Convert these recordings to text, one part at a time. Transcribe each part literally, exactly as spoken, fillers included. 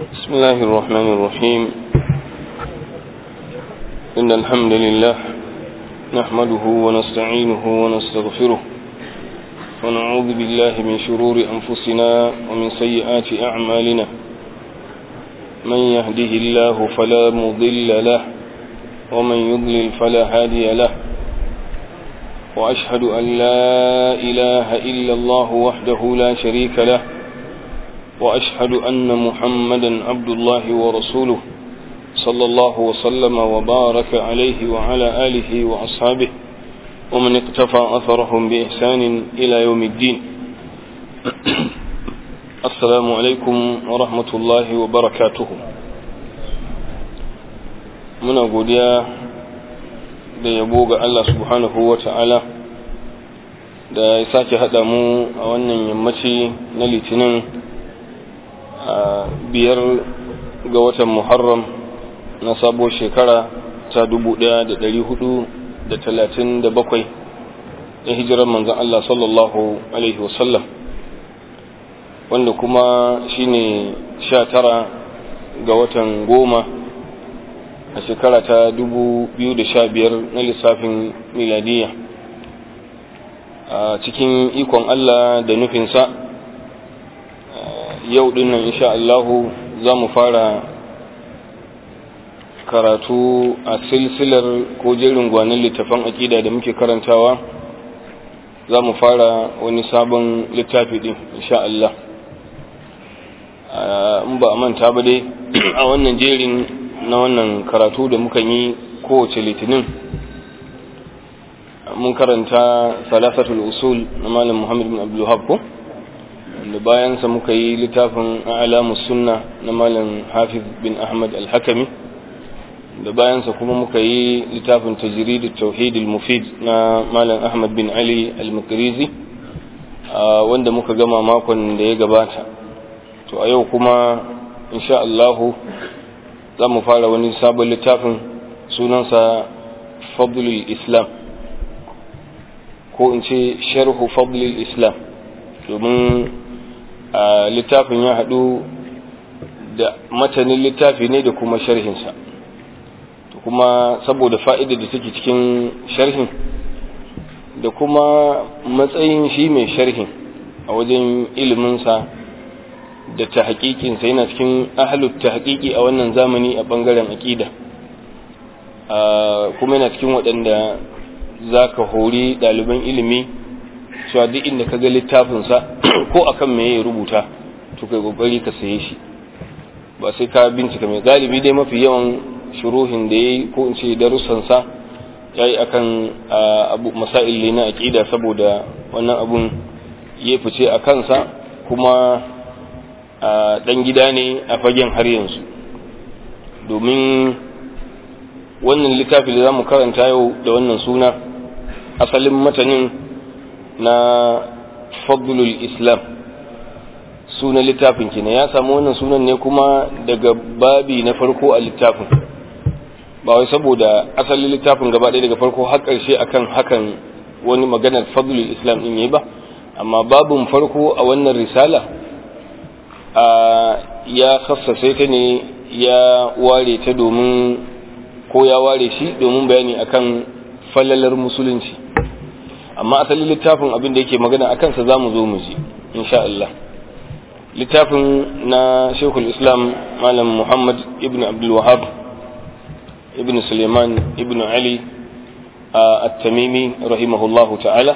بسم الله الرحمن الرحيم. إن الحمد لله نحمده ونستعينه ونستغفره ونعوذ بالله من شرور أنفسنا ومن سيئات أعمالنا. من يهده الله فلا مضل له ومن يضلل فلا هادي له، وأشهد أن لا إله إلا الله وحده لا شريك له، وأشهد أن محمدا عبد الله ورسوله صلى الله وسلم وبارك عليه وعلى آله وأصحابه ومن اقتفى أثرهم بإحسان إلى يوم الدين. السلام عليكم ورحمة الله وبركاته. muna godiya da yabo ga Allah subhanahu wa ta'ala da ya sake haɗa mu a wannan yammaci na litinin a biyar ga watan Muharram na sabuwar shekara ta dubu ɗaya da ɗari hudu da talatin da bakwai da hijirar manzon Allah sallallahu alaihi wasallam, wanda kuma shine sha tara ga watan goma a shekara ta dubu biyu da sha biyar na lissafin miladiya. A cikin ikon Allah da nufinsa, yau dinnan insha Allahu za mu fara karatu a silsilar ko jerin gwanin littafan aƙida da muke karantawa. Za mu fara wani sabon littafi din insha Allah. In ba a manta ba dai a wannan jerin na wannan karatu da muka yi kowace litinin mun karanta salasatul usul na malam Muhammad bin Abdul Wahhab ko da bayansa muka yi littafin a'lamus sunna na malam Hafiz bin Ahmad al-Hakami, da bayansa kuma muka yi littafin tajrid at-tauhid al-mufid na malam Ahmad bin Ali al-Makrizi wanda muka gama makon da ya gabata. To a yau kuma insha Allah za mu fara wani sabon littafin sunansa Fadlul Islam, ko in ce sharhu Fadlul Islam, domin a littafin ya haɗu da matanin littafi ne da kuma sharhinsa. To kuma saboda fa'ida da take cikin sharhin da kuma matsayin shi mai sharhin a wajen iliminsa da ta haƙiƙinsa, yana cikin ahalut ta haƙiƙi a wannan zamani a ɓangaren aƙida, kuma yana cikin waɗanda za ka hori ɗaliban ilimi cewa duk inda ka ga littafinsa ko akan me ya rubuta to kai ƙoƙari ka saye shi, ba sai ka bincika mai. galibi dai mafi yawan shuruhin da ya yi ko in ce darussansa ya yi akan abu masail na aƙida, saboda wannan abun ya fice a kansa, kuma ɗan gida ne a fagen har yanzu. Domin wannan littafi da za mu karanta yau da wannan suna, asalin matanin na Fadlul Islam sunan littafin kenan, ya samu wannan sunan ne kuma daga babi na farko a littafin, ba wai saboda asalin littafin gaba ɗaya daga farko har ƙarshe akan hakan wani maganar Fadlul Islam ɗin yayi ba, amma babin farko a wannan risala a ya khassace ta ne, ya ware ta domin ko ya ware shi domin bayani akan falalar musulunci. Amma asalin littafin abin da yake magana akan sa zamu zo mu ji insha Allah. Littafin na Sheikhul Islam Malam Muhammad ibn Abdul Wahhab ibn Suleiman ibn Ali at-Tamimi rahimahullahu ta'ala,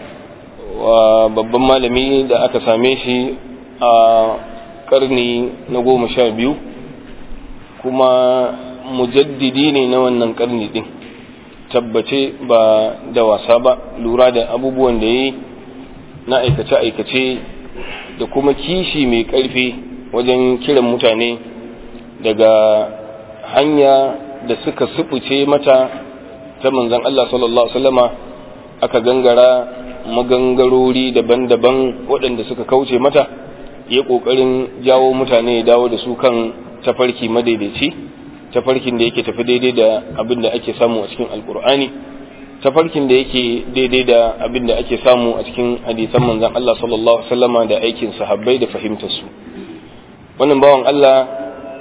wa babban malami da aka same shi a karni na goma sha biyu, kuma mujaddidi ne na wannan karni din, tabbace ba da wasa ba, lura da abubuwan da ya yi na aikace-aikace da kuma kishi mai ƙarfi wajen kiran mutane daga hanya da suka sufuce mata ta manzon Allah sallallahu alaihi wasallama, aka gangara magangarori daban-daban waɗanda suka kauce mata, ya ƙoƙarin jawo mutane ya dawo da su kan tafarki madaidaici, tafarkin da yake tafi daidai da abin da ake samu a cikin alkur'ani, tafarkin da yake daidai da abin da ake samu a cikin hadisan manzon Allah sallallahu alaihi wasallama da aikin sahabbai da fahimtar su. Wannan bawan Allah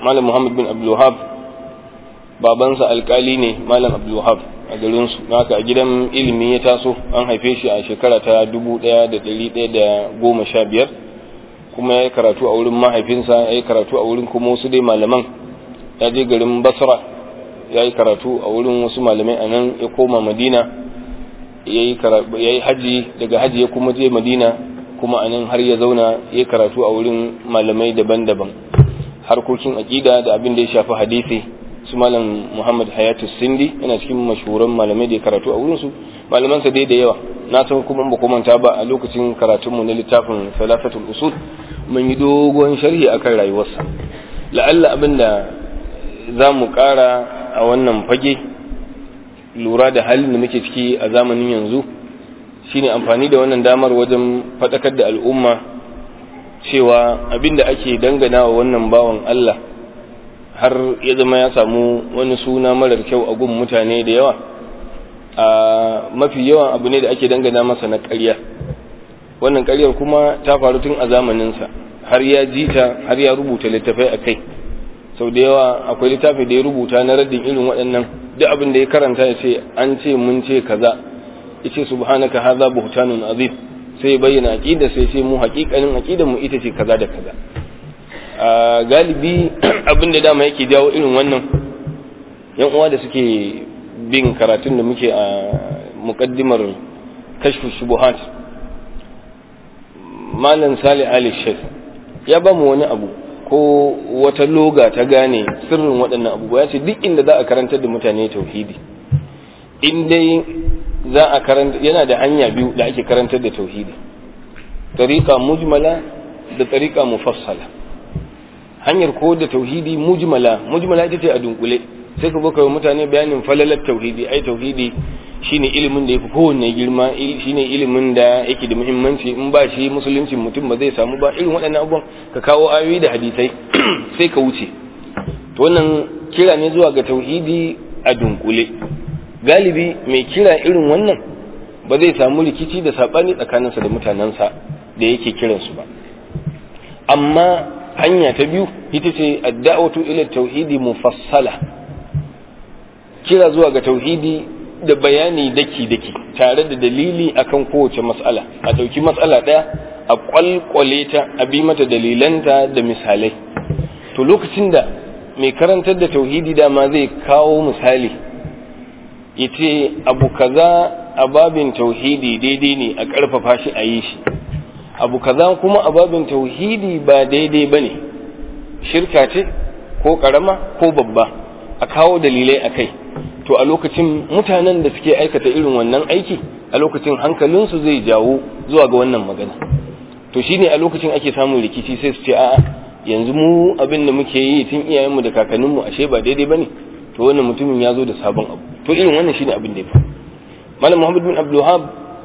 malam Muhammad bin Abdul Wahhab babansa alkali ne malam Abdul Wahhab a garin su haka a gidan ilimi ya taso. An haife shi a shekara ta dubu ɗaya da ɗari ɗaya da goma sha biyar kuma ya yi karatu a wurin mahaifinsa, ya yi karatu a wurin kuma wasu dai malaman. Ya je garin Basra ya yi karatu a wurin wasu malamai a nan, ya koma Madina ya yi haji, daga haji ya kuma je Madina kuma a nan har ya zauna ya yi karatu a wurin malamai daban-daban, harkokin aƙida da abin da ya shafi hadisi. Su malam Muhammad Hayatu Sindi yana cikin mashhuran malamai da ya karatu a wurinsu, malamansa dai da yawa. Na san kuma ba manta ba a lokacin karatunmu na littafin Salafatul Usul mun yi dogon sharhi akan rayuwarsa. La'alla abin da za mu ƙara a wannan fage, lura da halin da muke ciki a zamanin yanzu, shine amfani da wannan damar wajen faɗakar da al'umma cewa abin da ake dangana wa wannan bawan Allah har ya zama ya samu wani suna marar kyau a gun mutane da yawa, a mafi yawan abu ne da ake dangana masa na ƙarya. Wannan ƙaryar kuma ta faru tun a zamaninsa, har ya jita, har ya rubuta littafai a kai. Sau da yawa akwai littafi da ya rubuta na raddin irin waɗannan, duk abin da ya karanta ya ce an ce mun ce kaza, ya ce subhanaka hadha buhtanun azim, sai ya bayyana aqida, sai ce mu haƙiƙanin aqidar mu ita ce kaza da kaza. a galibi abin da dama yake jawo irin wannan, yan uwa da suke bin karatun da muke a muqaddimar kashfu shubuhat, malam Salih Ali Sheikh ya ba mu wani abu ko wata loga ta gane sirrin waɗannan abubuwa. Ya ce duk inda za a karantar da mutane tauhidi, in dai za a karanta, yana da hanya biyu da ake karantar da tauhidi, tariqa mujmala da tariqa mufassala. Hanyar ko da tauhidi mujmala, mujmala ita ce a dunkule, sai ka baka mutane bayanin falalar tauhidi. Ai tauhidi shine ilimin da yafi kowanne girma, shine ilimin da yake da muhimmanci, in ba shi musulunci mutum ba zai samu ba. Irin waɗannan abubuwan ka kawo ayoyi da hadisai sai ka wuce. To wannan kira ne zuwa ga tauhidi a dunkule. Galibi mai kira irin wannan ba zai samu rikici da sabani tsakaninsa da mutanensa da yake kiransu ba. Amma hanya ta biyu ita ce ad-da'watu ila tauhidi mufassala, kira zuwa ga tauhidi da bayani daki-daki tare da dalili akan kowace mas'ala. A dauki mas'ala daya a kwalkwale ta, a bi mata dalilanta da misalai. To lokacin da mai karantar da tauhidi dama zai kawo misali, yace abu kaza a babin tauhidi daidai ne a karfafa shi a yi shi, abu kaza kuma a babin tauhidi ba daidai bane, shirka ce ko karama ko babba, a kawo dalilai akai. To a lokacin mutanen da suke aikata irin wannan aiki, a lokacin hankalinsu zai jawo zuwa ga wannan magana. To shine a lokacin ake samun rikici, sai su ce a'a yanzu mu abin da muke yi tun iyayenmu da kakanninmu ashe ba daidai bane, to wannan mutumin ya zo da sabon abu. To irin wannan shine abin da ya faru. Malam Muhammad bin Abdul Wahhab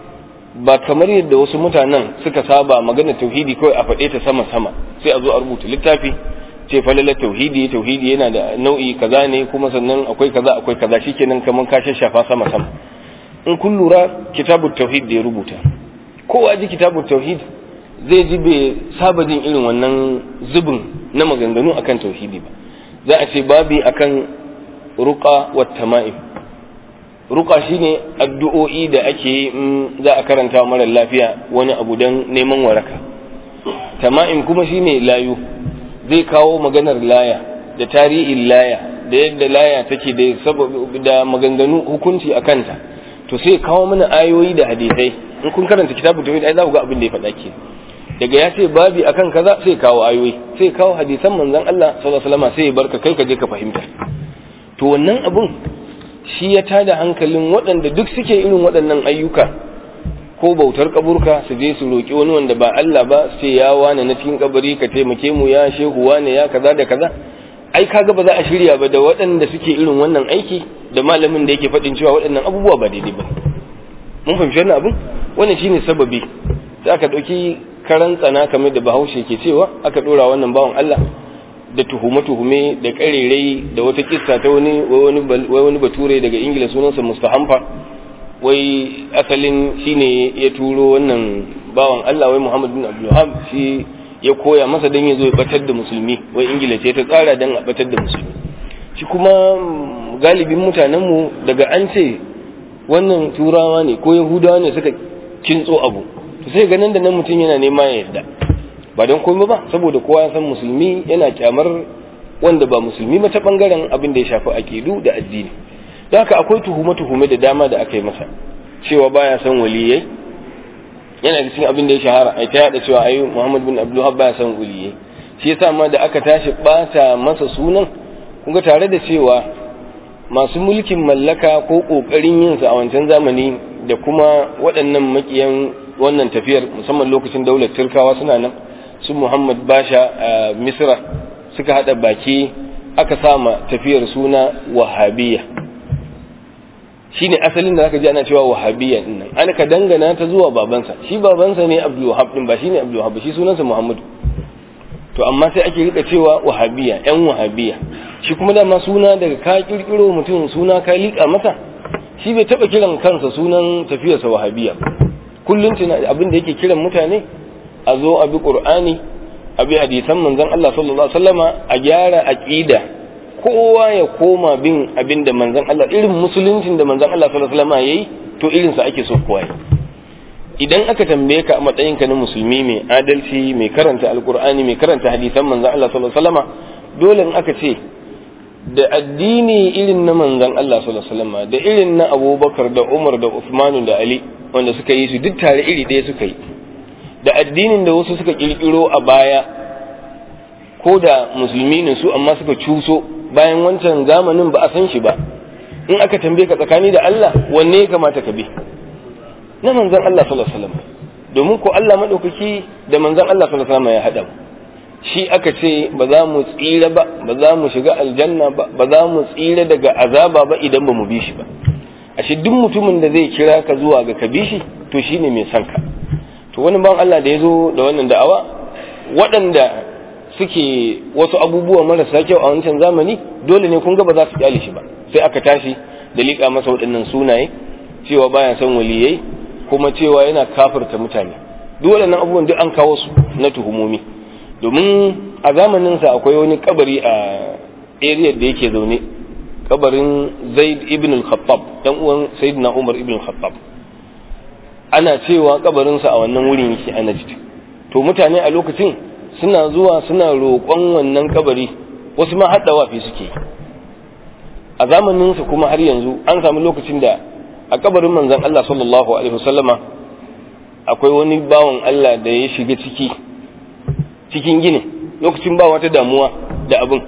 ba kamar yadda wasu mutanen suka saba magana tauhidi kawai a faɗe ta sama-sama, sai a zo a rubuta littafi ce falalar tauhidi, tauhidi yana da nau'i kaza ne, kuma sannan akwai kaza akwai kaza, shikenan kaman ka shashafa sama-sama. In kun lura kitabut tauhid da ya rubuta, kowa ji kitabut tauhid zai ji bai saba jin irin wannan zubin na maganganu akan tauhidi ba. Za a ce babi akan ruqa wat tama'im. Ruqa shine addu'o'i da ake in za a karanta mara lafiya wani abu dan neman waraka. Tama'im kuma shine layu. Zai kawo maganar laya da tarihin laya da yadda laya take da da maganganu hukunci a kanta. To sai kawo mana ayoyi da hadisai. In kun karanta kitabut tauhid ai za ku ga abin da ya faɗa ke. Daga ya ce babi akan kaza sai kawo ayoyi, sai kawo hadisan manzon Allah sallallahu alaihi wasallam, sai ya barka kai ka je ka fahimta. To wannan abun shi ya tada hankalin waɗanda duk suke irin waɗannan ayyuka ko bautar kaburka, su je su roki wani wanda ba Allah ba, sai ya wane na cikin kabari ka taimake mu, ya shehu wane ya kaza da kaza. Ai kaga ba za a shirya ba da waɗanda suke irin wannan aiki da malamin da yake faɗin cewa waɗannan abubuwa ba daidai ba. Mun fahimci wannan abun? Wannan shine sababi. Sai aka ɗauki karan tsana kamar da Bahaushe ke cewa, aka ɗora wannan bawan Allah da tuhume-tuhume da ƙarerai da wata kissa ta wani wani bature daga Ingila sunansa Mustahamfa, wai asalin shine ya turo wannan bawan Allah, wai Muhammad bin Abdul Wahhab shi ya koya masa don ya zo ya batar da musulmi, wai Ingila ce ta tsara don a batar da musulmi. Shi kuma galibin mutanenmu daga an ce wannan turawa ne ko yahudawa ne suka kintso abu, to sai ganin da nan mutum yana nema ya yarda, ba don komai ba saboda kowa ya san musulmi yana kyamar wanda ba musulmi ba ta bangaren abin da ya shafi aqidu da addini. Don haka akwai tuhume-tuhume da dama da aka yi masa cewa baya san waliyai, yana da cikin abin da ya shahara ai ta yada cewa ayi Muhammad bin Abdul Wahhab baya san waliyai. Shi yasa ma da aka tashi bata masa sunan, kun ga tare da cewa masu mulkin mallaka ko kokarin yin sa a wancan zamani da kuma waɗannan makiyan wannan tafiyar musamman lokacin daular Turkawa suna nan, su Muhammad Basha a Misra suka hada baki aka sama tafiyar suna Wahabiyya. Shine asalin da zaka ji ana cewa Wahabiyya din nan, an ka dangana ta zuwa babansa, shi babansa ne Abdul Wahhab din, ba shine Abdul Wahhab, shi sunansa Muhammadu. To amma sai ake rika cewa Wahabiyya, yan Wahabiyya. Shi kuma dama suna daga ka kirkiro mutum suna ka lika masa, shi bai taba kiran kansa sunan tafiyarsa Wahabiyya. Kullun tuna abin da yake kiran mutane a zo a bi Qur'ani, a bi hadisan manzon Allah sallallahu alaihi wasallama, a gyara aqida, kowa ya koma bin abin da manzon Allah, irin musuluncin da manzon Allah sallallahu alaihi wasallama yayi, to irin sa ake so kowa yi. Idan aka tambaye ka a matsayin ka na musulmi mai adalci, mai karanta alqur'ani, mai karanta hadisan manzon Allah sallallahu alaihi wasallama, dole in aka ce da addini irin na manzon Allah sallallahu alaihi wasallama, da irin na Abubakar da Umar da Uthman da Ali wanda suka yi su duk tare iri ɗaya suka yi, da addinin da wasu suka kirkiro a baya ko da musulmi ne su amma suka cuso bayan wancan zamanin ba a san shi ba, in aka tambaye ka tsakani da Allah wanne ya kamata ka bi? Na manzon Allah sallallahu alaihi wasallam, domin ko Allah madaukaki da manzon Allah sallallahu alaihi wasallam ya hada mu. Shi aka ce ba za mu tsira ba, ba za mu shiga aljanna ba, ba za mu tsira daga azaba ba idan ba mu bi shi ba. Ashe duk mutumin da zai kira ka zuwa ga ka bi shi, to shine mai son ka. To wani ban Allah da ya zo da wannan da'awa, waɗanda suke wasu abubuwa marasa kyau a wancan zamani, dole ne kun ga ba za su kyale shi ba, sai aka tashi da liƙa masa waɗannan sunaye cewa baya son waliyai, kuma cewa yana kafirta mutane. Duk waɗannan abubuwan duk an kawo su na tuhumomi, domin a zamaninsa akwai wani kabari a area da yake zaune, kabarin Zaid ibn al-Khattab, dan uwan Sayyidina Umar ibn al-Khattab. Ana cewa kabarinsa a wannan wurin yake a Najd. To mutane a lokacin suna zuwa suna roƙon wannan kabari, wasu ma hadda wafi suke. A zamaninsa kuma har yanzu an samu lokacin da a kabarin manzon Allah sallallahu alaihi wasallama akwai wani bawan Allah da ya shiga ciki cikin gini, lokacin ba wata damuwa da abin,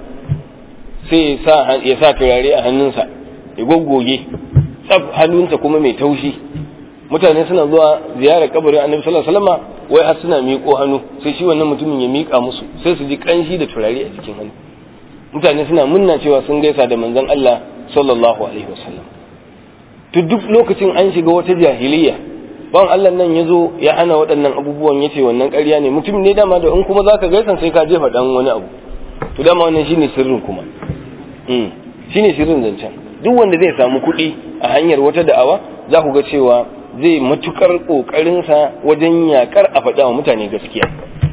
sai ya sa turare a hannunsa ya goggoge tsaf, hannunsa kuma mai taushi. Mutane suna zuwa ziyarar kabarin annabi sallallahu alaihi wasallam, wai har suna miƙo hannu, sai shi wannan mutumin ya miƙa musu, sai su ji kanshi da turare a cikin hannu. Mutane suna munna cewa sun gaisa da manzon Allah sallallahu alaihi wasallam. To duk lokacin an shiga wata jahiliya, ban Allah nan ya zo ya hana waɗannan abubuwan, ya ce wannan ƙarya ne, mutum ne dama da in kuma za ka gaisan sai ka jefa ɗan wani abu. To dama wannan shine sirrin kuma, shine sirrin zancen. Duk wanda zai samu kuɗi a hanyar wata da'awa, za ku ga cewa zai matukar ƙoƙarinsa wajen yaƙar a faɗa wa mutane gaskiya.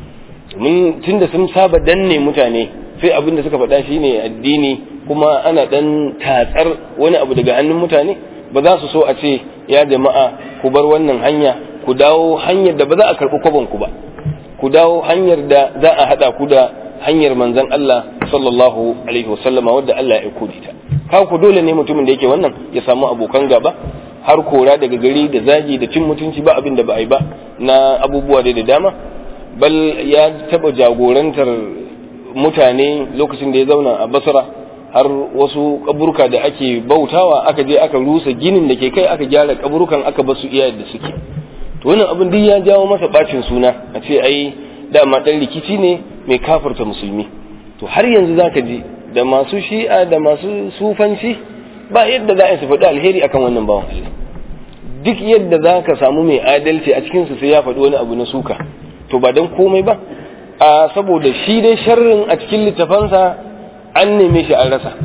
Domin tun da sun saba danne mutane, sai abin da suka faɗa shine addini, kuma ana ɗan tatsar wani abu daga hannun mutane, ba za su so a ce ya jama'a ku bar wannan hanya, ku dawo hanyar da ba za a karɓi kwabonku ba, ku dawo hanyar da za a haɗa ku da hanyar manzon Allah sallallahu alaihi wasallama wadda Allah ya aiko ta. Kawo ku dole ne mutumin da yake wannan ya samu abokan gaba, har kora daga gari da zagi da cin mutunci, ba abin da ba a yi ba na abubuwa da dama. Bal ya taɓa jagorantar mutane lokacin da ya zauna a Basra, har wasu kaburka da ake bautawa aka je aka rusa ginin da ke kai, aka gyara kaburukan aka basu iya da suke. To wannan abin duk ya jawo masa bacin suna, a ce ai dama dan rikici ne mai kafirta musulmi. To har yanzu zaka ji da masu shi'a da masu sufanci ba yadda za a su faɗi alheri akan wannan bawan Allah. Duk yadda za ka samu mai adalci a cikinsu sai ya faɗi wani abu na suka, to ba don komai ba, a saboda shi dai sharrin a cikin littafansa an neme shi an rasa.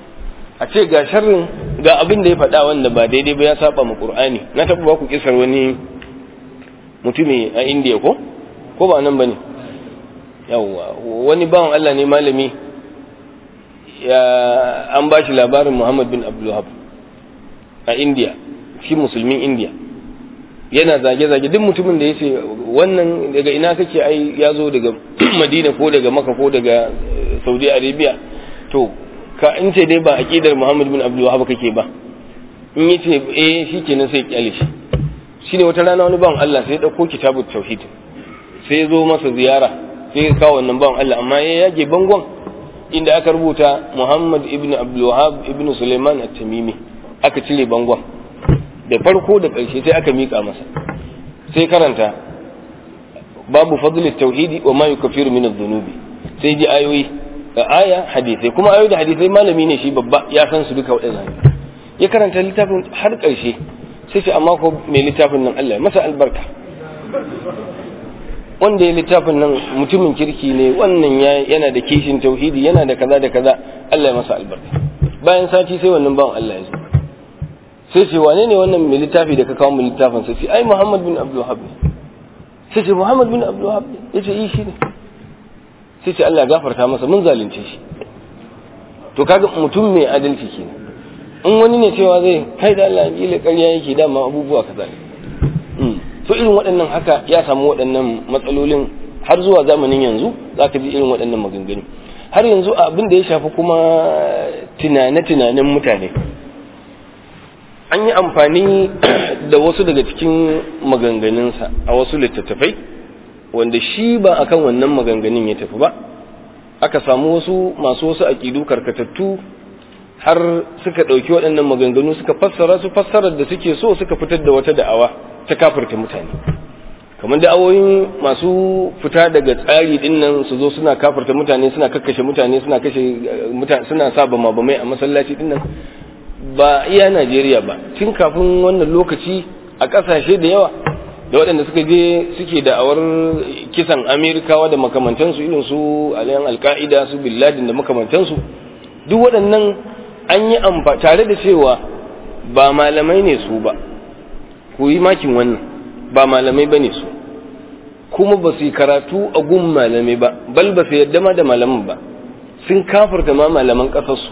A ce ga sharrin ga abin da ya faɗa wanda ba daidai ba, ya saba mu Qur'ani. Na taɓa ba ku kisar wani mutumi a Indiya ko ko ba nan bane, yawwa wani bawan Allah ne malami ya an ba shi labarin Muhammad bin Abdul Wahhab a India, shi musulmin India, yana zage-zage duk mutumin da ya ce wannan daga ina kake, ai ya zo daga Madina ko daga Makka ko daga Saudi Arabia, to ka in ce dai ba aqidar Muhammad bin Abdul Wahhab kake ba, in yace eh shikenan sai kyale shi. Shine wata rana wani bawan Allah sai ya dauko kitabut tauhid sai ya zo masa ziyara, sai ya kawo wannan bawan Allah, amma ya yage bangon inda aka rubuta Muhammad ibn Abdul Wahhab ibn Sulaiman at-Tamimi, aka cire bangon da farko da ƙarshe sai aka mika masa, sai karanta babu fadlit tauhidi wa ma yukaffiru min adh-dhunubi, sai ji ayoyi aya hadisi, kuma ayoyi da hadisai malami ne shi babba ya san su duka waɗannan, ya karanta littafin har ƙarshe sai ce amma ko mai littafin nan Allah masa albarka, wanda ya littafin nan mutumin kirki ne, wannan yana da kishin tauhidi, yana da kaza da kaza, Allah ya masa albarka. Bayan sati sai wannan bawan Allah ya zo, sai ce wane ne wannan mai littafi da ka kawo mu littafin, sai ce ai Muhammad bin Abdul Wahhab, sai ce Muhammad bin Abdul Wahhab, yace yi shi ne, sai ce Allah ya gafarta masa, mun zalunce shi. To kaga mutum mai adalci kenan. In wani ne cewa zai kai da Allah kila ƙarya yake, dama abubuwa kaza ne. To irin waɗannan haka ya samu waɗannan matsalolin har zuwa zamanin yanzu, zaka ji irin waɗannan maganganu. Har yanzu abin da ya shafi kuma tunane-tunanen mutane, an yi amfani da wasu daga cikin maganganunsa a wasu littattafai wanda shi ba akan wannan maganganun ya tafi ba, aka samu wasu masu wasu aƙidu karkatattu har suka ɗauki waɗannan maganganu suka fassara su fassarar da suke so, suka fitar da wata da'awa ta kafirta mutane, kamar da'awoyin masu fita daga tsari din nan su zo suna kafirta mutane, suna kakkashe mutane, suna kashe mutane, suna sa bama bamai a masallaci din nan. Ba iya Najeriya ba, tun kafin wannan lokaci a ƙasashe da yawa da waɗanda suka je suke da'awar kisan Amerikawa da makamantansu, irin su aliyan alka'ida, su bin Laden da makamantansu, duk waɗannan an yi amfa tare da cewa ba malamai ne su ba, ku yi makin wannan, ba malamai ba ne su, kuma ba su yi karatu a gun malamai ba, bal ba su yadda ma da malaman ba, sun kafarta ma malaman ƙasarsu,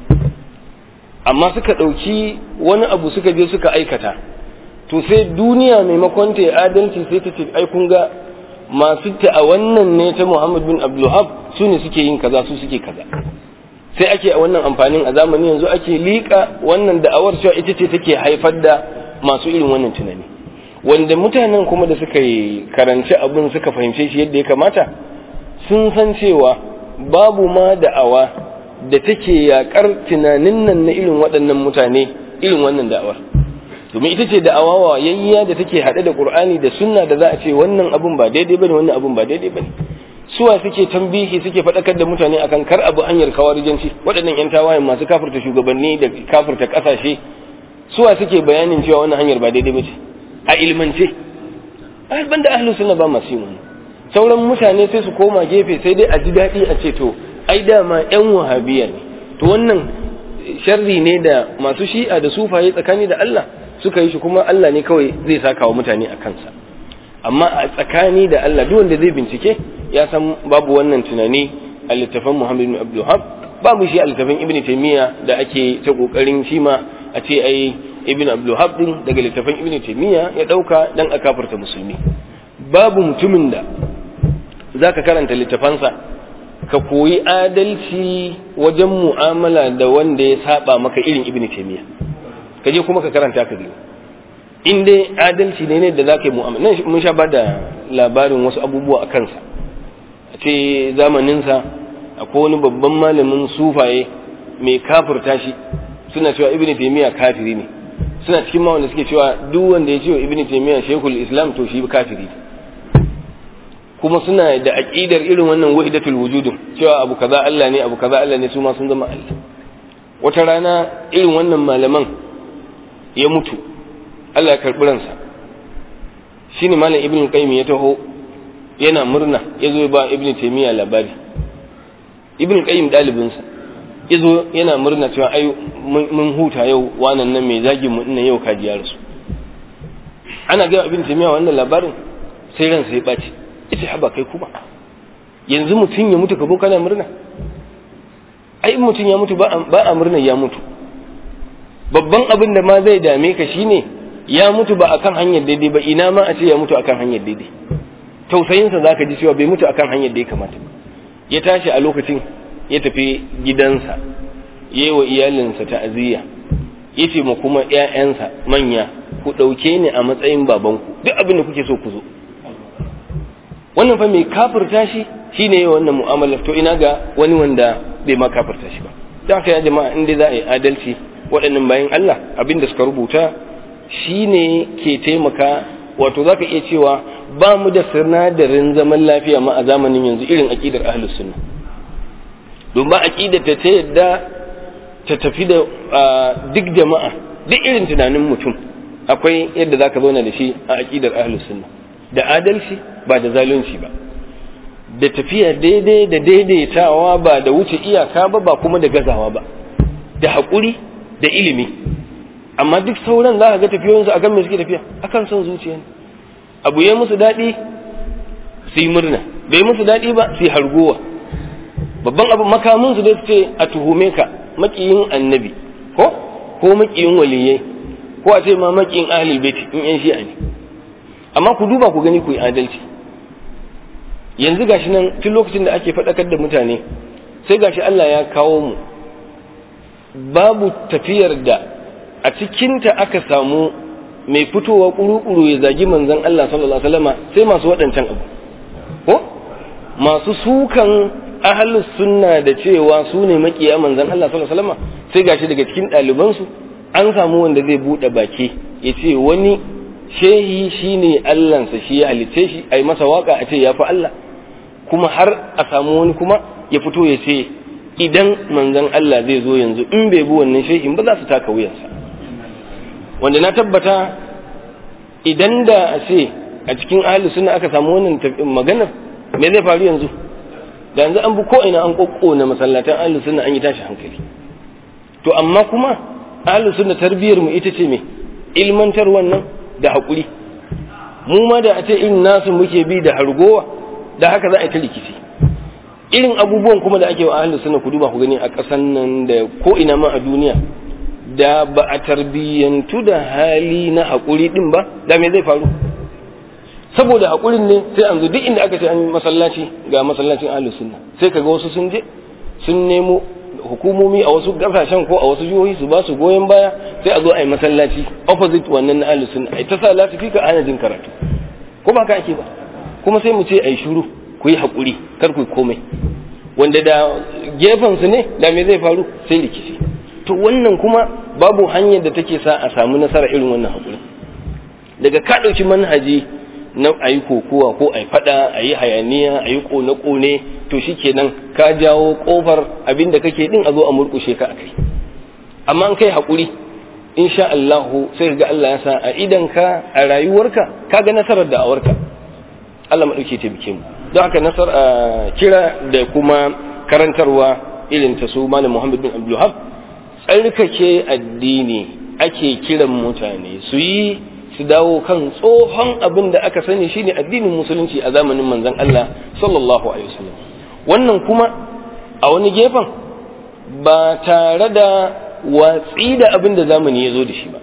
amma suka ɗauki wani abu suka je suka aikata. To sai duniya maimakon ta yi adalci sai ta ce ai kun ga masu ta a wannan ne ta Muhammad bin Abdul Wahhab su ne suke yin kaza, su suke kaza. Sai ake a wannan amfanin a zamani yanzu ake liƙa wannan da'awar cewa ita ce take haifar da masu irin wannan tunani, wanda mutanen kuma da suka yi karanci abin suka fahimce shi yadda ya kamata sun san cewa babu ma da'awa da take yakar tunanin nan na irin waɗannan mutane irin wannan da'awar, domin ita ce da'awa wayayya da take haɗe da Qur'ani da sunna da za a ce wannan abun ba daidai bane, wannan abun ba daidai bane. Suwa suke tambihi, suke faɗakar da mutane akan kar abu hanyar kawarijanci, waɗannan yan tawayen masu kafirta shugabanni da kafirta ƙasashe, suwa suke bayanin cewa wannan hanyar ba daidai bace a ilmance. Banda ahlus sunna ba masu yin wannan. Sauran mutane sai su koma gefe, sai dai a ji daɗi a ce to ai dama yan wahabiya ne. To wannan sharri ne da masu shi'a da sufaye tsakani da Allah suka yi shi, kuma Allah ne kawai zai saka wa mutane a kansa. Amma a tsakani da Allah duk wanda zai bincike ya san babu wannan tunani a littafin Muhammad bin Abdul Wahhab, babu shi a littafin Ibn Taymiyyah da ake ta kokarin shi ma a ce ai Ibn Abdul Wahhab din daga littafin Ibn Taymiyyah ya dauka dan a kafirta musulmi. Babu mutumin da zaka karanta littafansa ka koyi adalci wajen mu'amala da wanda ya saba maka irin Ibn Taymiyyah. Ka je kuma ka karanta ka gani. In dai adalci ne ne da zaka yi mu'amala. Nan mun sha bada labarin wasu abubuwa a kansa. A ce zamaninsa akwai wani babban malamin sufaye mai kafirta shi, suna cewa Ibn Taymiyyah kafiri ne. Suna cikin ma wanda suke cewa duk wanda ya ce wa Ibn Taymiyyah Sheikhul Islam to shi kafiri. Kuma suna da aqidar irin wannan wahidatul wujud, cewa abu kaza Allah ne, abu kaza Allah ne, su ma sun zama Allah. Wata rana irin wannan malaman ya mutu, Allah ya karbi ransa. Shine malam Ibn Qayyim ya taho yana murna, yazo ba Ibn Taymiyyah labari. Ibn Qayyim dalibinsa yazo yana murna cewa ai mun huta yau, wannan nan mai zagin mu dinnan yau kaji ya rasu. Ana ga Ibn Taymiyyah wannan labarin sai ransa ya baci. Ita haba kai kuma yanzu mutum ya mutu ka zo kana murna? ai in mutum ya mutu ba a murna ya mutu. Babban abin da ma zai dame ka shine ya mutu ba akan hanyar daidai ba, ina ma a ce ya mutu akan hanyar daidai. Tausayinsa zaka ji cewa bai mutu akan hanyar da ya kamata. Ya tashi a lokacin ya tafi gidansa, yayi wa iyalinsa ta'aziyya, yace mu kuma ƴaƴansa manya, ku dauke ni a matsayin babanku, duk abin da kuke so ku zo. Wannan fa mai kafirta shi shine yayin wannan mu'amalar, to ina ga wani wanda bai ma kafirta shi ba. Dan haka ya jama'a, in dai za a yi adalci, waɗannan bayan Allah abin da suka rubuta shine ke taimaka, wato zaka iya cewa ba mu da sinadarin zaman lafiya ma a zamanin yanzu irin aqidar ahlus sunna. Don ba aqidar ta ta yadda ta tafi da duk jama'a, duk irin tunanin mutum akwai yadda zaka zauna da shi a aqidar ahlus sunna, da adalci ba da zalunci ba, da tafiya daidai da daidaitawa ba da wuce iyaka ba, ba kuma da gazawa ba, da haƙuri da ilimi. Amma duk sauran za ka ga tafiyoyinsu akan me suke tafiya? Akan son zuciya ne. Abu ya musu daɗi su yi murna, bai musu daɗi ba su yi hargowa. Babban abu makaminsu da su ce a tuhume ka maƙiyin annabi ko ko maƙiyin waliyai ko a ce ma maƙiyin ahlul baiti in yan shi'a ne. Amma ku duba ku gani ku yi adalci. Yanzu gashi nan tun lokacin da ake faɗakar da mutane sai gashi Allah ya kawo mu babu tafiyar da a cikinta aka samu mai fitowa kuru-kuru ya zagi manzon Allah sallallahu alaihi wasallam sai masu waɗancan abu ko masu sukan ahlus sunna da cewa su ne makiya manzon Allah sallallahu alaihi wasallam, sai gashi daga cikin ɗalibansu an samu wanda zai buɗe baki ya ce wani shehi shine Allahnsa, shi ya halice shi, ai masa waka a ce ya fi Allah, kuma har a samu wani kuma ya fito ya ce idan manzon Allah zai zo yanzu in bai bi wannan shehin ba za su taka wuyansa. Wanda na tabbata idan da a ce a cikin ahlus sunna aka samu wannan maganar, me zai faru yanzu? Da yanzu an bi ko ina an kokkona masallatan ahlus sunna, an yi tashi hankali. To amma kuma ahlus sunna tarbiyar mu ita ce me? Ilmantar wannan da haƙuri. Mu ma da a ce irin nasu muke bi da hargowa, da haka za a yi ta rikici. Irin abubuwan kuma da ake wa ahlus sunna ku duba ku gani a ƙasan nan da ko ina ma a duniya, da ba a tarbiyyantu da hali na haƙuri din ba, da me zai faru? Saboda haƙurin ne sai an zo duk inda aka ce an yi masallaci ga masallacin ahlus sunna, sai kaga wasu sun je sun nemo hukumomi a wasu kasashen ko a wasu jihohi su ba su goyon baya, sai a zo a yi masallaci opposite wannan na ahlus sunna, ai ta sa lasifika ana jin karatu, ko ba ka ake ba? Kuma sai mu ce ai shiru, ku yi haƙuri, kar ku komai. Wanda da gefen su ne da me zai faru? Sai rikici. To wannan kuma babu hanyar da take sa a samu nasara irin wannan haƙuri. Daga ka ɗauki manhaji na ayi kokowa ko ayi fada, ayi hayaniya, ayi kone-kone, to shikenan ka jawo kofar abin da kake din a zo a murkushe ka akai. Amma an kai haƙuri, insha Allah sai ga Allah ya sa a idanka, a rayuwarka, kaga nasarar da awarka. Allah madauke ta bike mu. Don haka nasar kira da kuma karantarwa irin ta su Malam Muhammad bin Abdul Wahhab, tsarkake addini ake kiran mutane su yi, su dawo kan tsohon abin da aka sani shine addinin musulunci a zamanin manzon Allah sallallahu alaihi wasallam. Wannan kuma a wani gefen ba tare da watsi da abin da zamani ya zo da shi ba.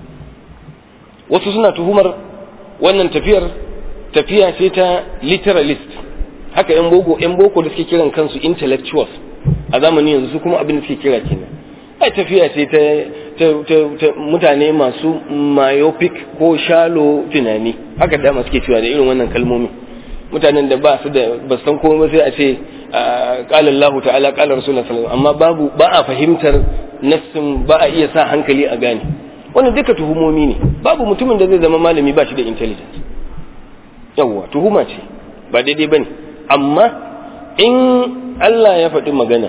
Wasu suna tuhumar wannan tafiyar tafiya ce ta literalist, haka yan boko yan boko da suke kiran kansu intellectuals a zamanin yanzu, su kuma abin da suke kira kenan. Ai tafiya ce ta, ta, ta, ta mutane masu myopic ko shallow tunani, haka da suke cewa da irin wannan kalmomi. Mutanen da ba su da ba san komai sai a ce qala Allahu ta'ala qala Rasulullah sallallahu alaihi wasallam, amma babu ba a fahimtar nassin, ba a iya sa hankali a gane. Wannan duka tuhumomi ne. Babu mutumin da zai zama malami ba shi da intelligence. Yawwa, tuhuma ce, ba daidai bane. Amma in Allah ya faɗi magana,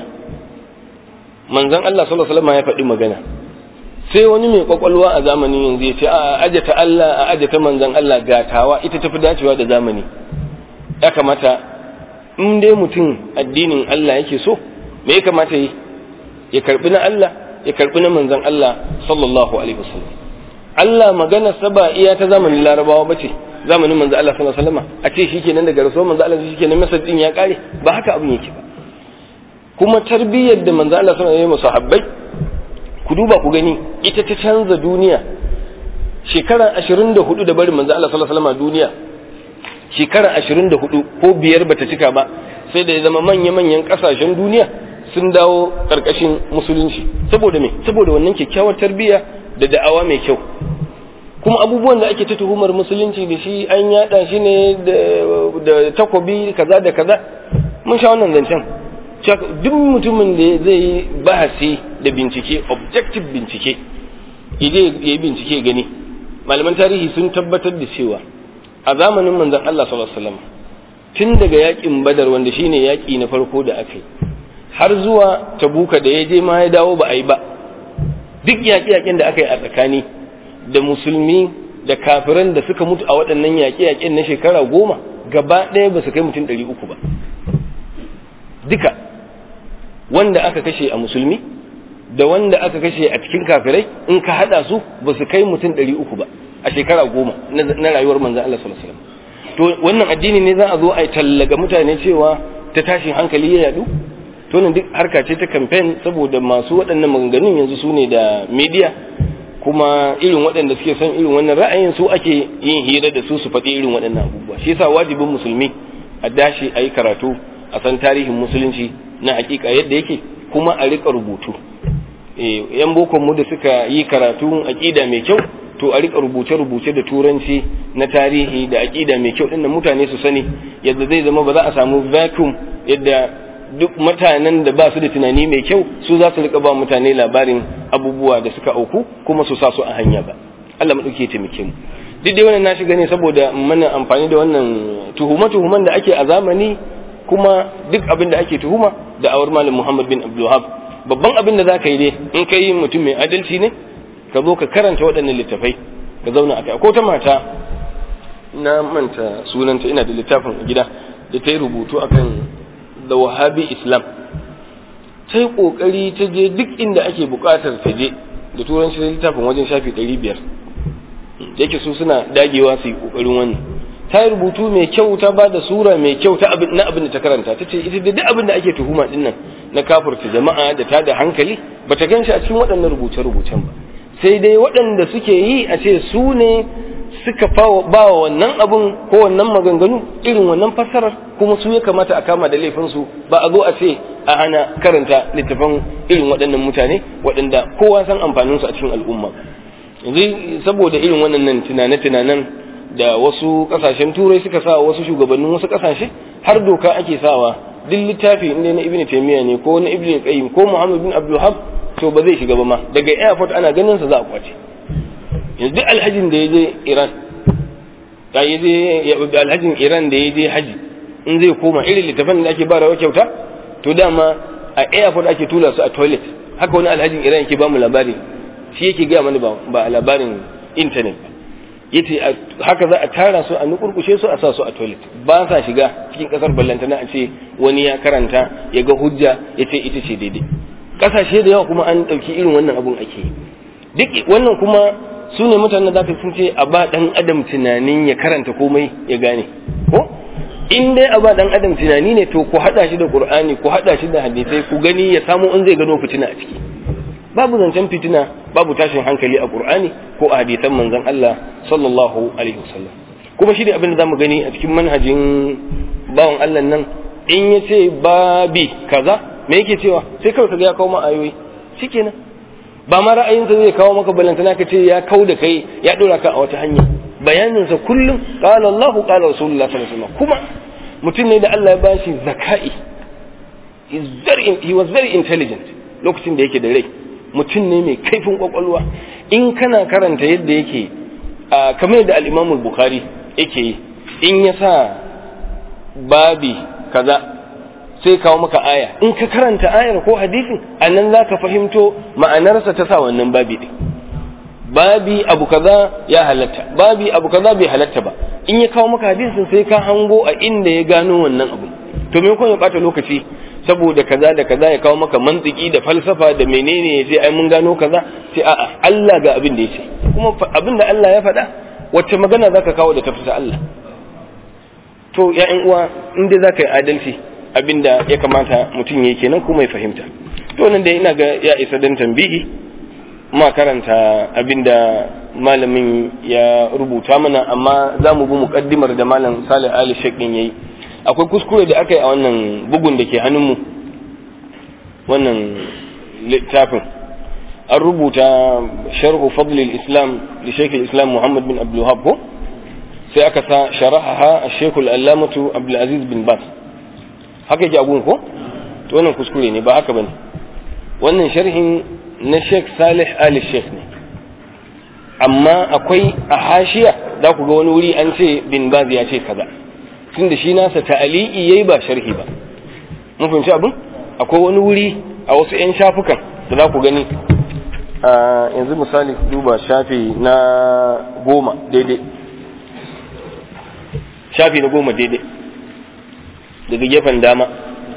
manzon Allah sallallahu alaihi wasallam ya faɗi magana, sai wani mai kwakwalwa a zamanin yanzu ya ce a ajata Allah, a ajata manzon Allah, gatawa ita tafi dacewa da zamani. Ya kamata in dai mutum addinin Allah yake so, me ya kamata yi? Ya karbi na Allah, ya karbi na manzon Allah sallallahu alaihi wasallam. Allah magana saba iya ta zamanin Larabawa bace, zamanin manzo Allah sallallahu alaihi wasallam a ce shikenan daga rasuwar manzo Allah shikenan message din ya kare ba haka abin yake ba. Kuma tarbiyyar da manzo Allah sallallahu alaihi wasallam ya yi sahabbai ku duba ku gani ita ta canza duniya. Shekara ashirin da hudu da barin manzo Allah sallallahu alaihi wasallam duniya, shekara ashirin da hudu ko biyar bata cika ba sai da ya zama manya-manyan kasashen duniya sun dawo karkashin musulunci. Saboda me? Saboda wannan kyakkyawar tarbiyya da da'awa mai kyau. Kuma abubuwan da ake ta tuhumar musulunci da shi an yada shi ne da takobi kaza da kaza, mun sha wannan zancen. Duk mutumin da zai yi bahasi da bincike, objective bincike, ide ya yi bincike gani, malaman tarihi sun tabbatar da cewa a zamanin manzon Allah sallallahu alaihi wasallam tun daga yakin Badar wanda shine yaki na farko da aka yi har zuwa Tabuka da ya je ma ya dawo ba a yi ba, duk yaƙi-yaƙin da aka yi a tsakani da musulmi da kafiran da suka mutu a waɗannan yaƙi-yaƙin na shekara goma gaba ɗaya ba su kai mutum ɗari uku ba. Duka wanda aka kashe a musulmi da wanda aka kashe a cikin kafirai in ka haɗa su ba su kai mutum ɗari uku ba a shekara goma na rayuwar manzan Allah sallallahu alaihi wasallam. To wannan addini ne za a zo a yi tallaga mutane cewa ta tashin hankali ya yadu? To nan duk harka ce ta campaign saboda masu waɗannan maganganun yanzu su ne da media, kuma irin waɗanda suke son irin wannan ra'ayin su ake yin hira da su su faɗi irin waɗannan abubuwa. Shi yasa wajibin musulmi a dashi a yi karatu, a san tarihin musulunci na hakika yadda yake, kuma a riƙa rubutu. Eh, yan bokon mu da suka yi karatu aƙida mai kyau, to a riƙa rubuce-rubuce da turanci na tarihi da aƙida mai kyau ɗin mutane su sani yadda zai zama ba za a samu vacuum yadda duk mutanen da ba su da tunani mai kyau su za su rika ba mutane labarin abubuwa da suka auku kuma su sa su a hanya ba. Allah madauke ya taimake mu. Duk dai wannan na shiga ne saboda mana amfani da wannan tuhuma-tuhuman da ake a zamani, kuma duk abin da ake tuhuma da awar malam Muhammad bin Abdul Wahhab. Babban abin da zaka yi dai in kai mutum mai adalci ne ka zo ka karanta waɗannan littafai ka zauna a kai. Ko ta mata na manta sunanta, ina da littafin a gida da ta yi rubutu akan da wahabi islam, ta yi ƙoƙari ta je duk inda ake buƙatar ta je da turanci da littafin wajen shafi ɗari biyar da yake su suna dagewa su yi ƙoƙarin wannan. Ta yi rubutu mai kyau, ta ba da sura mai kyau ta abin na abin da ta karanta. Ta ce ita da duk abin da ake tuhuma ɗin nan na kafurta jama'a da ta da hankali ba ta gan shi a cikin waɗannan rubuce-rubucen ba, sai dai waɗanda suke yi a ce su ne suka ba wa wannan abun ko wannan maganganu irin wannan fassarar, kuma su ya kamata a kama da laifinsu, ba a zo a ce a hana karanta littafan irin waɗannan mutane waɗanda kowa san amfaninsu a cikin al'umma. Yanzu saboda irin wannan tunane-tunanen da wasu ƙasashen turai suka sa wasu shugabannin wasu ƙasashe, har doka ake sawa duk littafi inda na Ibn Taymiyyah ne ko na Ibn Qayyim ko Muhammad bin Abdul Wahhab to ba zai shiga ba ma, daga airport ana ganin sa za a kwace. Yanzu duk alhajin da ya je Iran da ya je alhajin Iran da ya je haji in zai koma irin littafin da ake barawa kyauta, to dama a airport ake tula su a toilet. Haka wani alhajin Iran yake ba mu labari, shi yake ga mana ba a labarin internet ba, yace haka za a tara su a nukurkushe su a sa su a toilet, ba sa shiga cikin kasar ballantana a ce wani ya karanta ya ga hujja ya ce ita ce daidai. Kasashe da yawa kuma an ɗauki irin wannan abun ake yi. Duk wannan kuma su ne mutanen da sun ce a ba ɗan adam tunanin ya karanta komai ya gane, ko in dai a ba ɗan adam tunani ne to ku haɗa shi da Qur'ani, ku haɗa shi da hadisai, ku gani ya samu in zai gano fitina a ciki. Babu zancen fitina, babu tashin hankali a Qur'ani ko a hadisan manzon Allah sallallahu alaihi wasallam. Kuma shi ne abin da zamu gani a cikin manhajin bawan Allah nan, in ya ce babi kaza me yake cewa sai kawai kaga ya kawo ma ayoyi shikenan, ba ma ra'ayinsa zai kawo maka balantana ka ce ya kau da kai ya dora ka a wata hanya. Bayaninsa kullum qala Allahu qala Rasulullah sallallahu alaihi wasallam. Kuma mutum ne da Allah ya bashi zakai, he was very intelligent lokacin da yake da rai, mutum ne mai kaifin kwakwalwa. In kana karanta yadda yake kamar da al-Imam al-Bukhari yake yi, in ya sa babi kaza sai kawo maka aya, in ka karanta ayar ko hadisin annan zaka fahimto ma'anarsa ta sa wannan babi din. Babi abu kaza ya halatta, babi abu kaza bai halatta ba. In ya kawo maka hadisin sai ka hango a inda ya gano wannan abu. To me kun ya bata lokaci saboda kaza da kaza ya kawo maka mantiki da falsafa da menene ya ce ai mun gano kaza, sai a'a Allah ga abin da ya ce. Kuma abin da Allah ya faɗa wacce magana zaka kawo da tafsir Allah? To ya'yan uwa inda zaka yi adalci abinda ya kamata mutum yake kenan kuma ya fahimta. To nan dai ina ga ya isa dan tambihi ma karanta abinda malamin ya rubuta mana, amma za mu bi muƙaddimar da malam Salih Ali Sheikh din yayi. Akwai kuskure da aka yi a wannan bugun da ke hannunmu, wannan littafin an rubuta sharhu fadl al-islam li Sheikh al-Islam Muhammad bin Abdul Wahhab ko sai aka sa sharahaha Sheikh al-Allamatu Abdul Aziz bin Baz, haka yake abun ko? To wannan kuskure ne, ba haka bane. Wannan sharhin na Sheikh Salih Ali Sheikh ne, amma akwai a hashiya za ku ga wani wuri an ce bin Baz ya ce kaza, tunda shi nasa ta'ali'i yayi ba sharhi ba. Mun fahimci abin? Akwai wani wuri a wasu 'yan shafukan da za ku gani, yanzu misali duba shafi na goma daidai, shafi na goma daidai daga gefen dama,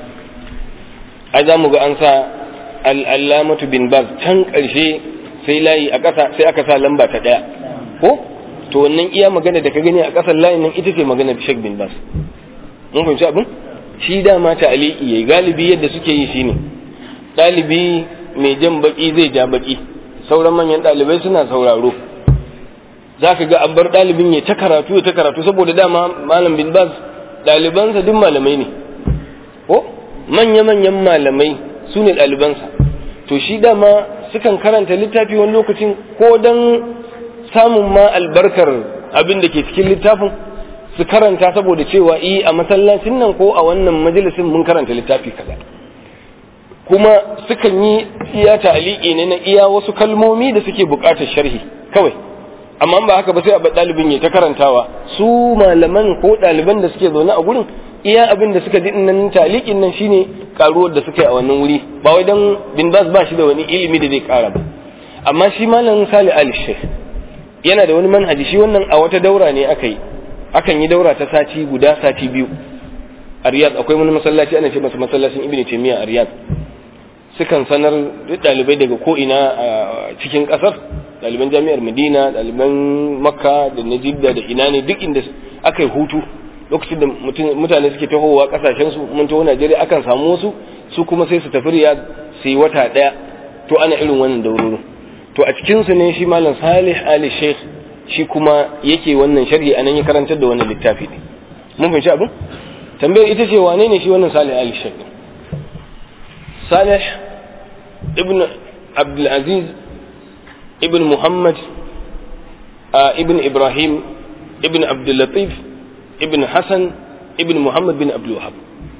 ai za mu ga an sa al'allamatu bin Baz can ƙarshe sai layi a ƙasa sai aka sa lamba ta ɗaya ko? To wannan iya magana da ka gani a ƙasar layin nan ita ce magana da Sheikh bin Baz. Mun fahimci abin? Shi dama ta aliki yayi, galibi yadda suke yi shine ɗalibi mai jan baki zai ja baki, sauran manyan ɗalibai suna sauraro. Za ka ga an bar ɗalibin ya ta karatu ya ta karatu, saboda dama malam bin Baz ɗalibansa duk malamai ne ko manya-manyan malamai su ne ɗalibansa. To shi dama sukan karanta littafi wani lokacin ko don samun ma albarkar abin da ke cikin littafin, su karanta saboda cewa i a masallacin nan ko a wannan majalisin mun karanta littafi kaza. Kuma sukan yi iya ta'aliki ne na iya wasu kalmomi da suke buƙatar sharhi kawai, amma ba haka ba sai a ɗalibin ya ta karantawa. Su malaman ko ɗaliban da suke zaune a gurin iya abin da suka ji nan ta'alikin nan shine karuwar da suka yi a wannan wuri, ba wai dan bin Baz ba shi da wani ilimi da zai ƙara ba. Amma shi malam Salih Ali Sheikh yana da wani manhaji, shi wannan a wata daura ne aka yi, akan yi daura ta sati guda sati biyu a Riyadh. Akwai wani masallaci ana ce masa masallacin Ibn Taymiyyah a Riyadh, sukan sanar duk ɗalibai daga ko'ina a cikin ƙasar, ɗaliban jami'ar Madina, ɗaliban Makka da Najibda da ina ne, duk inda aka yi hutu lokacin da mutane suke tahowa ƙasashensu, mun taho Najeriya akan samu wasu su kuma sai su tafi Riyadh su yi wata ɗaya. To ana irin wannan daururu. To a cikinsu ne shi malam Salih Ali Sheikh shi kuma yake wannan sharhi anan ya karantar da wannan littafi ne. Mun fahimci abin? Tambayar ita ce wane ne shi wannan Salih Ali Sheikh? Salih ibn Abdul Aziz ibn Muhammad ibn Ibrahim ibn Abdul Latif ibn Hassan ibn Muhammad bin Abdul Wahhab.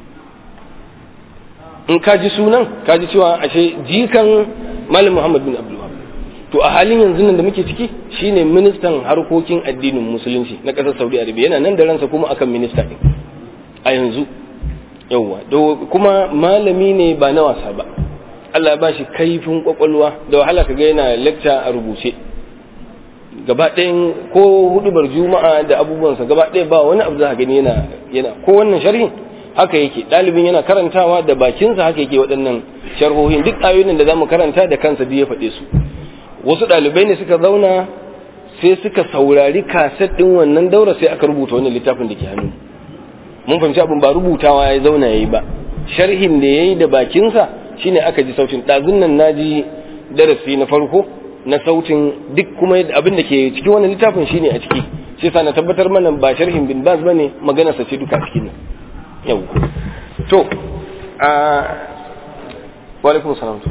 In ka ji sunan ka ji cewa ashe jikan Malam Muhammad bin Abdul Wahhab. To a halin yanzu nan da muke ciki shine ministan harkokin addinin musulunci na ƙasar Saudi Arabia, yana nan da ransa kuma akan minista din a yanzu. Yawwa, kuma malami ne ba na wasa ba. Allah ya bashi kaifin kwakwalwa, da wahala kaga yana lecture a rubuce. Gaba ɗayan ko hudubar juma'a da abubuwansa gaba ɗaya ba wani abu za ka gani yana yana ko wannan sharhin haka yake, ɗalibin yana karantawa da bakinsa haka yake waɗannan sharhohin, duk ayoyin da zamu karanta da kansa duk ya faɗe su. Wasu ɗalibai ne suka zauna sai suka saurari kaset ɗin wannan daura sai aka rubuta wannan littafin da ke hannu. Mun fahimci abin ba rubutawa ya zauna yayi ba, sharhin da yayi da bakinsa shine aka ji sautin. Ɗazun nan naji darasi na farko na sautin duk kuma abin da ke cikin wannan littafin shine a ciki, shi yasa na tabbatar mana ba sharhin bin Baz bane, magana sa ce duka a cikin nan. Yau to a wa alaikum salam.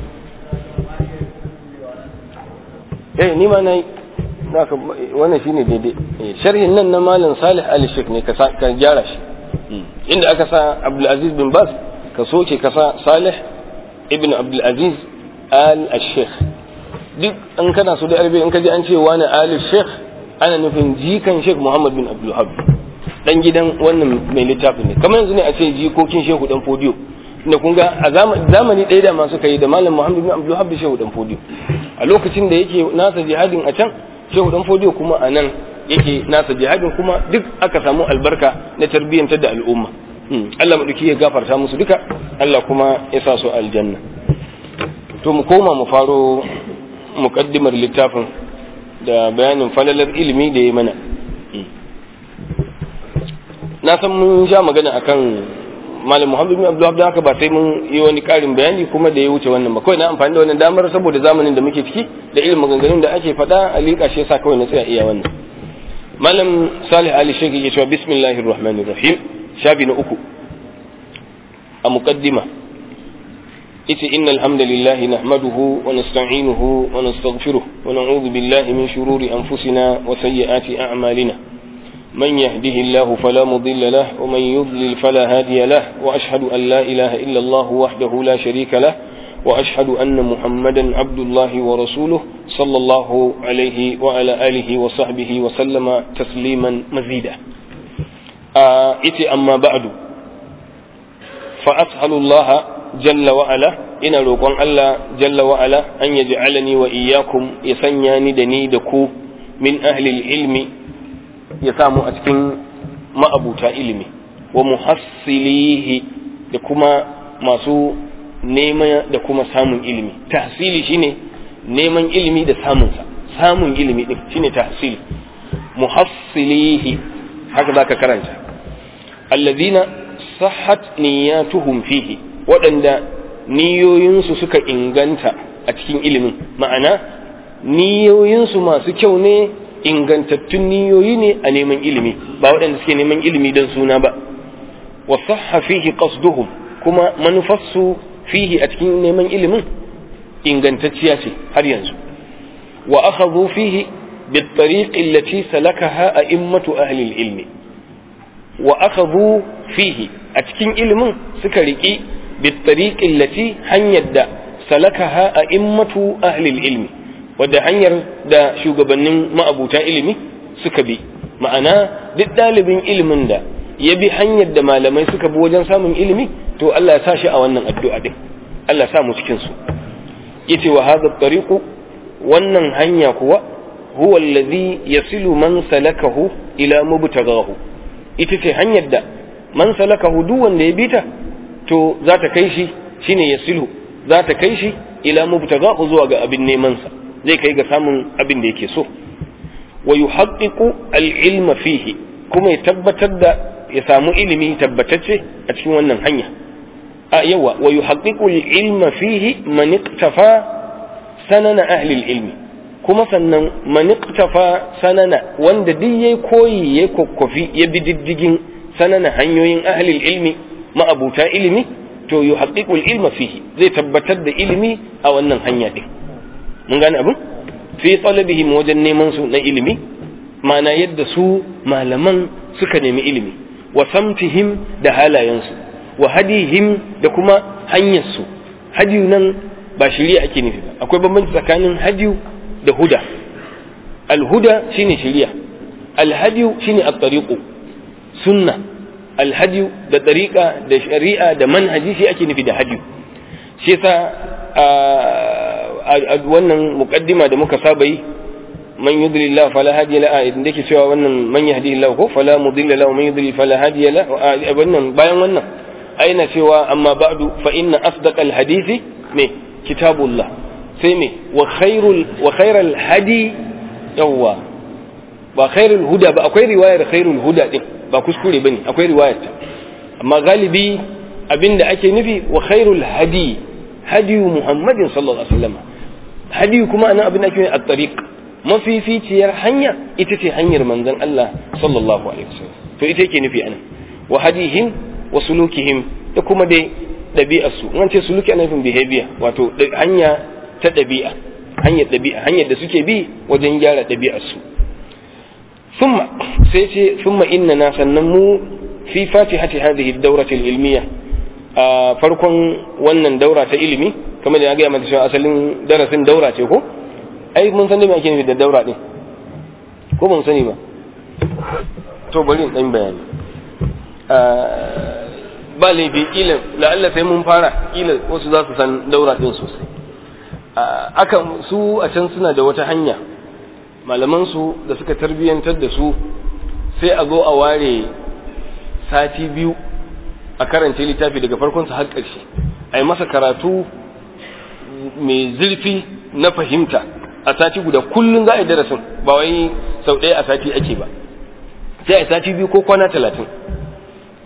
eh ni ma nayi zaka wannan shine daidai. Sharhin nan na malam Salih Ali Sheikh ne ka ka gyara shi, inda aka sa Abdul Aziz bin Baz ka soke ka sa Salih ibn Abdul Aziz al-Sheikh. Duk an kana so da arabi in ka ji an ce wani al-Sheikh ana nufin jikan Sheikh Muhammad bin Abdul Wahhab, dan gidan wannan mai littafin ne. Kamar yanzu ne a ce jikokin Shehu dan Fodiyo, inda kun ga a zamani ɗaya da masu kai da malam Muhammad bin Abdul Wahhab da Shehu dan Fodiyo. A lokacin da yake nasa jihadin a can, Shehu dan Fodiyo kuma a nan yake nasa jihadin, kuma duk aka samu albarka na tarbiyyantar da al'umma. Allah madauki ya gafarta musu duka, Allah kuma ya sa su aljanna. To mu koma mu faro muqaddimar littafin da bayanin falalar ilimi da ya mana. na san mun sha magana akan malam Muhammad bin Abdul Wahab, haka ba sai mun yi wani karin bayani kuma da ya wuce wannan ba. Kawai na amfani da wannan damar saboda zamanin da muke ciki da irin maganganun da ake faɗa a liƙa shi yasa kawai na tsaya iya wannan. Malam Salih Ali Sheikh yake cewa bismillahir rahmanir rahim, shafi na uku a muqaddima ita innal hamdalillah nahmaduhu wa nasta'inuhu wa nastaghfiruh wa na'udhu billahi min shururi anfusina wa sayyiati a'malina man yahdihillahu fala mudilla lahu wa man yudlil fala hadiya lahu wa ashhadu an la ilaha illa Allah wahdahu la sharika lahu wa ashhadu anna Muhammadan abdullahi wa rasuluhu sallallahu alayhi wa ala alihi wa sahbihi wa sallama tasliman mazida. ita amma ba'du fa as'alu Allah jalla wa ala, ina roƙon Allah jalla wa ala an yaj'alani wa iyyakum, ya sanya ni da ni da ku min ahli ilmi, ya samu a cikin ma'abuta ilimi, wa muhassilihi, da kuma masu nema da kuma samun ilimi. Tahsili shine neman ilimi da samun sa, samun ilimi din shine tahsili. Muhassilihi haka zaka karanta. Alladhina sahhat niyyatuhum fihi, waɗanda niyoyinsu suka inganta a cikin ilimin, ma'ana niyoyinsu masu kyau ne, ingantattun niyoyi ne a neman ilimi, ba waɗanda suke neman ilimi don suna ba. Wa sahha fihi qasduhum, kuma manufarsu fihi a cikin neman ilimin ingantacciya ce har yanzu. Wa akhadhu fihi bit-tariq allati salakaha a'immatu ahli al-ilmi, wa akhadhu fihi a cikin ilimin suka riki bit-tariq allati hanyar da salakaha a'immatu ahli al-ilmi, wadda hanyar da shugabannin ma'abuta ilimi suka bi. Ma'ana duk ɗalibin ilimin da ya bi hanyar da malamai suka bi wajen samun ilimi, to Allah ya sa shi a wannan addu'a din, Allah ya sa mu cikin su. Yace wa hadha at-tariqu, wannan hanya kuwa huwa alladhi yasilu man salakahu ila mubtaghahu, ita ce hanyar da man salakahu duk wanda ya bi ta to za ta kai shi, shine yasilu, za ta kai shi ila mubtaghahu zuwa ga abin neman sa, zai kai ga samun abin da yake so. Wa yuhaqqiqu al-ilma fihi, kuma ya tabbatar da ya samu ilimi tabbatacce a cikin wannan hanya. a yawa wa yuhaqqiqu al-ilma fihi man iqtafa sanana ahli al-ilmi, kuma sannan man iqtafa sanana, wanda duk yayi koyi yayi kokkofi ya bi diddigin sanana hanyoyin ahli al-ilmi ma'abuta ilimi, to yuhaqqiqu al-ilma fihi, zai tabbatar da ilimi a wannan hanya din. mun gane abin fi talabihim, wajen neman su na ilimi, ma'ana yadda su malaman suka nemi ilimi, wa samtihim da halayensu, wa hadihim da kuma hanyarsu. Hadiyu nan ba shari'a ake nufi ba, akwai bambanci tsakanin hadiyu da huda. Al-huda shine shari'a, al-hadiyu shine at-tariqu, sunna. Al-hadiyu da tariqa da shari'a da manhaji shi ake nufi da hadiyu. Shi yasa a wannan muqaddima da muka saba yi, man yudlillahu fala hadiya lahu, idan dake cewa wannan man yahdihillahu ko fala mudilla lahu, man yudlil fala hadiya lahu, wannan bayan wannan aina cewa amma ba'du fa inna asdaqal hadithi me kitabullah, sai me wa khairul wa khairal hadi, yawa ba khairul huda ba, akwai riwayar khairul huda din, ba kuskure bane, akwai riwayar ta, amma galibi abinda ake nufi wa khairul hadi, hadiyu muhammadin sallallahu alaihi wasallam. Hadiyu kuma ana abin da ake nufi at-tariq, mafificiyar hanya ita ce hanyar manzon Allah sallallahu alaihi wasallam, to ita yake nufi anan. Wa hadihim wa sulukihim, da kuma dai ɗabi'arsu. An ce suluki ana nufin behavior, wato hanya ta ɗabi'a, hanyar ɗabi'a, hanyar da suke bi wajen gyara ɗabi'arsu. Thumma sai ce thumma innana, sannan mu fi fatihati hadhihi ad-dawrati al-ilmiyya, a farkon wannan daura ta ilimi, kamar da ya ga mata cewa asalin darasin daura ce ko? Ai mun san da me ake nufi da daura din, ko mun sani ba? To bari in dan bayani. Ba laifi kila la'alla sai mun fara, kila wasu za su san daura din sosai. Akan su a can suna da wata hanya, malaman su da suka tarbiyantar da su, sai a zo a ware sati biyu a karance littafi daga farkon sa har ƙarshe, ai masa karatu mai zurfi na fahimta a sati guda. Kullun za a yi darasin, ba wai sau ɗaya a sati ake ba, sai a sati biyu ko kwana talatin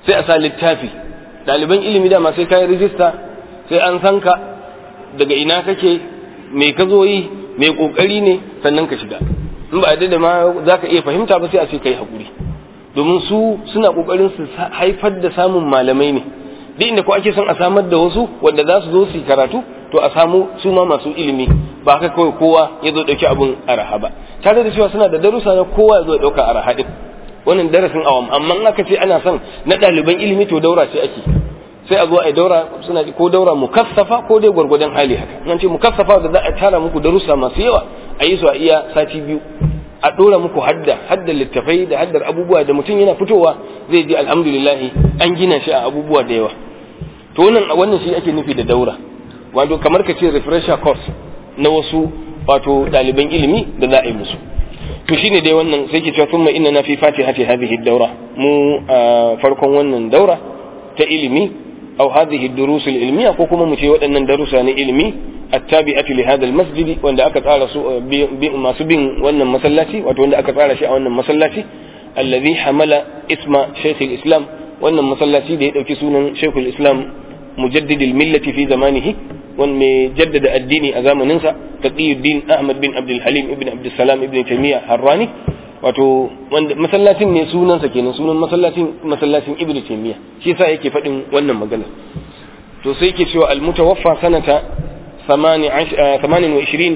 sai a sa littafi. Ɗaliban ilimi dama sai ka yi rijista, sai an san ka daga ina kake, me ka zo yi, me ƙoƙari ne, sannan ka shiga. In ba a da ma za ka iya fahimta ba sai a ce ka yi haƙuri, domin su suna ƙoƙarin su haifar da samun malamai ne. Duk inda ko ake son a samar da wasu wanda za su zo su yi karatu, to a samu su ma masu ilimi, ba haka kawai kowa ya zo ɗauki abin araha ba, tare da cewa suna da darussa na kowa ya zo ɗauka araha ɗin. Wannan darasin awam, amma in aka ce ana son na ɗaliban ilimi to daura ce ake, sai a zo a yi daura, suna ko daura mukassafa ko dai gwargwadon hali haka. Nan ce mukassafa da za a tara muku darussa masu yawa, a yi su a iya sati biyu, a ɗora muku hadda hadda littafai da haddar abubuwa da mutum yana fitowa zai ji alhamdulillahi an gina shi a abubuwa da yawa. To wannan wannan shi ake nufi da daura, wato kamar ka ce refresher course na wasu wato ɗaliban ilimi da za a yi musu. To shine dai wannan sai ke cewa thumma inna fi fatihati hadhihi ad-dawra, mu a farkon wannan daura ta ilimi aw hadhihi ad-durus al-ilmiya, ko kuma mu ce waɗannan darussa na ilimi attabi'atu li hadha al-masjid, wanda aka tsara su masu bin wannan masallaci, wato wanda aka tsara shi a wannan masallaci, alladhi hamala isma shaykh al-islam, wannan masallaci da ya dauki sunan shaykh al-islam mujaddid al-millati fi zamanihi, wanda mai jaddada addini a zamanin sa, taqiyuddin ahmad bin abdul halim ibn abdul salam ibn taymiyyah harrani, wato wanda masallacin ne sunan sa kenan, sunan masallacin masallacin ibn taymiyyah, shi yasa yake fadin wannan magana. To sai yake cewa al-mutawaffa sanata ثمانية وعشرين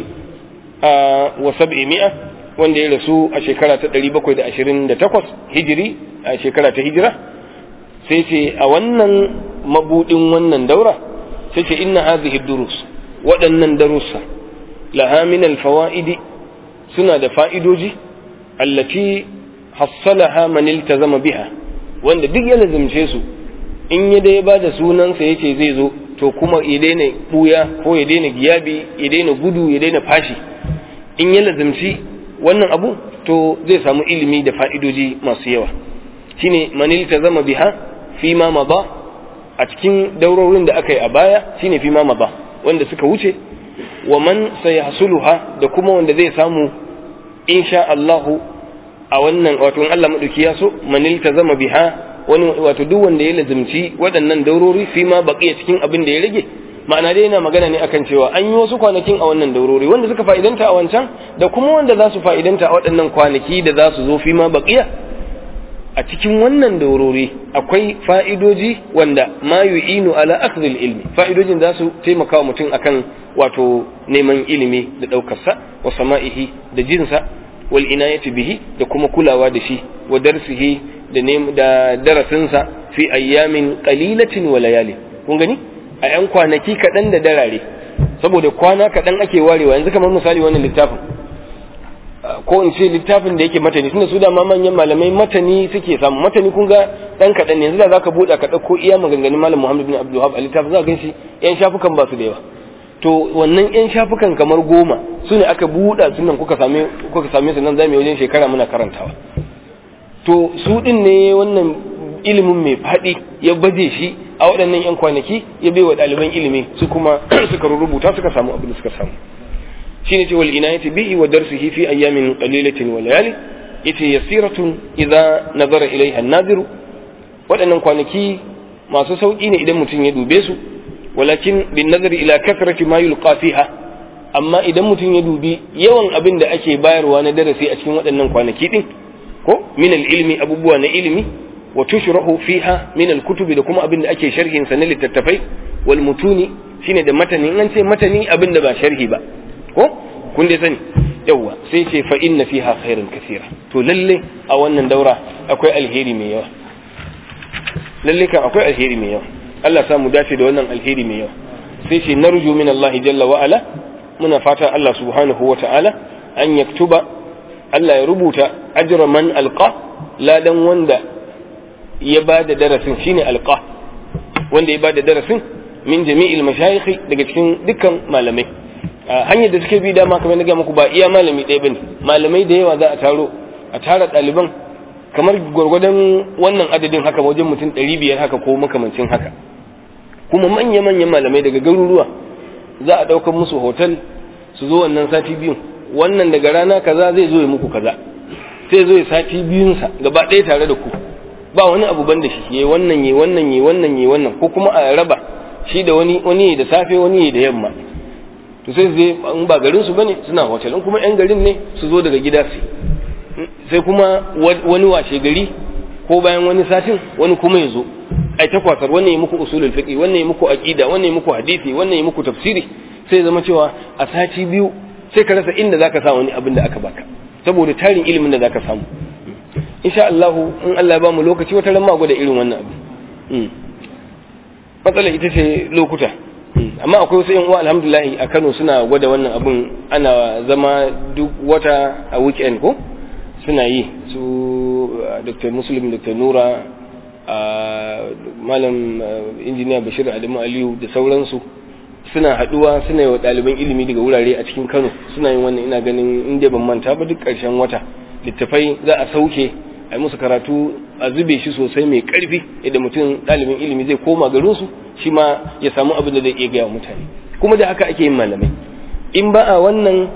وسبعمائة wanda ya rasu a shekara ta ɗari bakwai da ashirin da takwas hijiri, a shekara ta hijira. Sai ce a wannan mabudin wannan daura sai ce inna hadhihi durus, waɗannan darussa laha min alfawaidi, suna da fa'idoji, allati hassalaha man iltazama biha, wanda duk ya lazimce su, in ya dai ba da sunansa yace zai zo, to kuma ya daina buya ko ya daina giyabi, ya daina gudu, ya daina fashi. In ya lazimci wannan abu to zai samu ilimi da fa'idoji masu yawa. Shine manil ta zama biha fi ma mada, a cikin daurorin da aka yi a baya, shine fi ma mada wanda suka wuce, wa man sayahsuluha, da kuma wanda zai samu insha Allahu a wannan, wato in Allah madauki ya so, manil ta zama biha, wani wato duk wanda ya lazimci waɗannan daurori fi ma baqiya cikin abin da ya rage. Ma'ana dai yana magana ne akan cewa an yi wasu kwanakin a wannan daurori wanda suka fa'idanta a wancan, da kuma wanda za su fa'idanta a waɗannan kwanaki da za su zo fi ma baqiya. A cikin wannan daurori akwai fa'idoji wanda ma yu'inu ala akhdhil ilmi, fa'idojin za su taimaka wa mutum akan wato neman ilimi da daukar sa, wa sama'ihi da jinsa, wal inayati bihi da kuma kulawa da shi, wa darsihi da da darasinsa fi ayyamin qalilatin wa layali. Kun gani a yan kwanaki kaɗan da darare, saboda kwana kaɗan ake warewa. Yanzu kamar misali wannan littafin, ko in ce littafin da yake matani, tunda su da ma manyan malamai matani suke samu. Matani kun ga ɗan kaɗan ne, yanzu da zaka buɗe ka ɗauko iya maganganun malam Muhammad bin Abdul Wahhab a littafin, za ka gan shi yan shafukan ba su da yawa. To wannan yan shafukan kamar goma su ne aka buɗa sunan kuka same kuka same su nan zamu yi wajen shekara muna karantawa. To su din ne wannan ilimin mai faɗi ya baje shi a waɗannan yan kwanaki, ya bai wa ɗaliban ilimi su kuma suka rubuta suka samu abin da suka samu. Shine ce wal inayati bihi wa darsihi fi ayyamin qalilatin wa layali, yace yasiratun idza nazara ilaiha an-naziru, waɗannan kwanaki masu sauki ne idan mutum ya dube su, walakin bin nazari ila kathrati ma yulqa fiha, amma idan mutum ya dubi yawan abin da ake bayarwa na darasi a cikin waɗannan kwanaki din, ko min al-ilmi, abubuwa na ilimi, wa tushrahu fiha min al-kutubi, da kuma abin da ake sharhin sa na littattafai, wal mutuni, shine da matani. In an ce matani abin da ba sharhi ba, ko kun dai sani yawa, sai ce fa inna fiha khairan kaseera. To lalle a wannan daura akwai alheri mai yawa, lalle kan akwai alheri mai yawa. Allah sa mu dace da wannan alheri mai yawa. Sai ce narju min Allah jalla wa ala, muna fata Allah subhanahu wa ta'ala an yaktuba, Allah ya rubuta ajra man alqa, ladan wanda ya bada darasin, shine alqa, wanda ya bada darasin min jami'il mashayikh, daga cikin dukkan malamai. Hanyar da suke bi dama kamar na ga muku ba iya malami ɗaya bane, malamai da yawa za a taro, a tara ɗaliban kamar gwargwadon wannan adadin haka, wajen mutum ɗari biyar haka ko makamancin haka, kuma manya-manyan malamai daga garuruwa za a ɗaukar musu hotel su zo wannan sati biyun. Wannan daga rana kaza zai zo ya muku kaza, sai zo ya sati biyunsa gaba ɗaya tare da ku, ba wani abu ban da shi yayi wannan yayi wannan yayi wannan yayi wannan ko kuma a raba shi da wani wani da safe wani da yamma to sai zai in ba garin su bane suna hotel in kuma yan garin ne su zo daga gida su sai kuma wani washe gari ko bayan wani satin wani kuma ya zo ai ta kwasar wannan yi muku usulul fiqh wannan yi muku aqida wannan yi muku hadisi wannan yi muku tafsiri sai zama cewa a sati biyu sai ka rasa inda zaka sa wani abin da aka baka saboda tarin ilimin da zaka samu insha Allah in Allah ya ba mu lokaci wata ran ma gwada irin wannan abu matsala ita ce lokuta amma akwai wasu yan uwa alhamdulillah a Kano suna gwada wannan abun ana zama duk wata a weekend ko suna yi su Dr. Muslim Dr. Nura malam injiniya Bashir Adamu Aliyu da sauransu suna haduwa suna yi wa ɗaliban ilimi daga wurare a cikin Kano suna yin wannan ina ganin inda ban manta ba duk ƙarshen wata littafai za a sauke a musu karatu a zube shi sosai mai ƙarfi idan mutum ɗalibin ilimi zai koma garinsu shi ma ya samu abin da zai iya gaya mutane kuma da haka ake yin malamai in ba a wannan